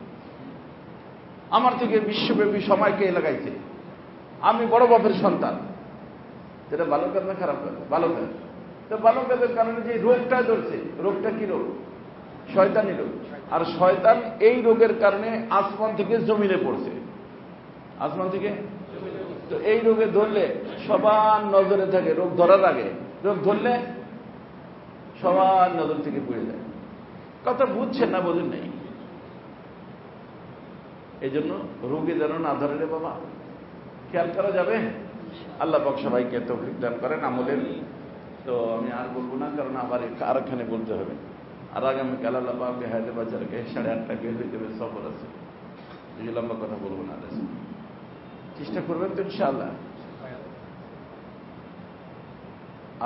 আমার থেকে বিশ্বব্যাপী সময়কে লাগাইছে, আমি বড় বাপের সন্তান, যেটা ভালো কাজ না খারাপ কাজ? ভালো কাজ। তো ভালো কাজের কারণে যে রোগটা ধরছে, রোগটা কি রোগ? শয়তানি রোগ। আর শয়তান এই রোগের কারণে আসমান থেকে জমিনে পড়ছে। আসমান থেকে তো এই রোগে ধরলে সবার নজরে থাকে। রোগ ধরার আগে, রোগ ধরলে সবার নজর থেকে পড়ে যায়। কথা বুঝছেন না? বোঝেন নাই? এই জন্য রোগে যেন না ধরে রে বাবা, খেয়াল করা যাবে। আল্লাহ পাক সবাইকে তৌফিক দান করেন আমলের। তো আমি আর বলবো না, কারণ আবার আরেকখানে বলতে হবে। আর আগামীকাল আল্লাহ পাক হায়দ্রাবাদকে সাড়ে আটটা গিয়ে হয়ে যাবে, সফর আছে। এই লম্বা কথা বলবো না, চেষ্টা করবেন তো ইনশাআল্লাহ।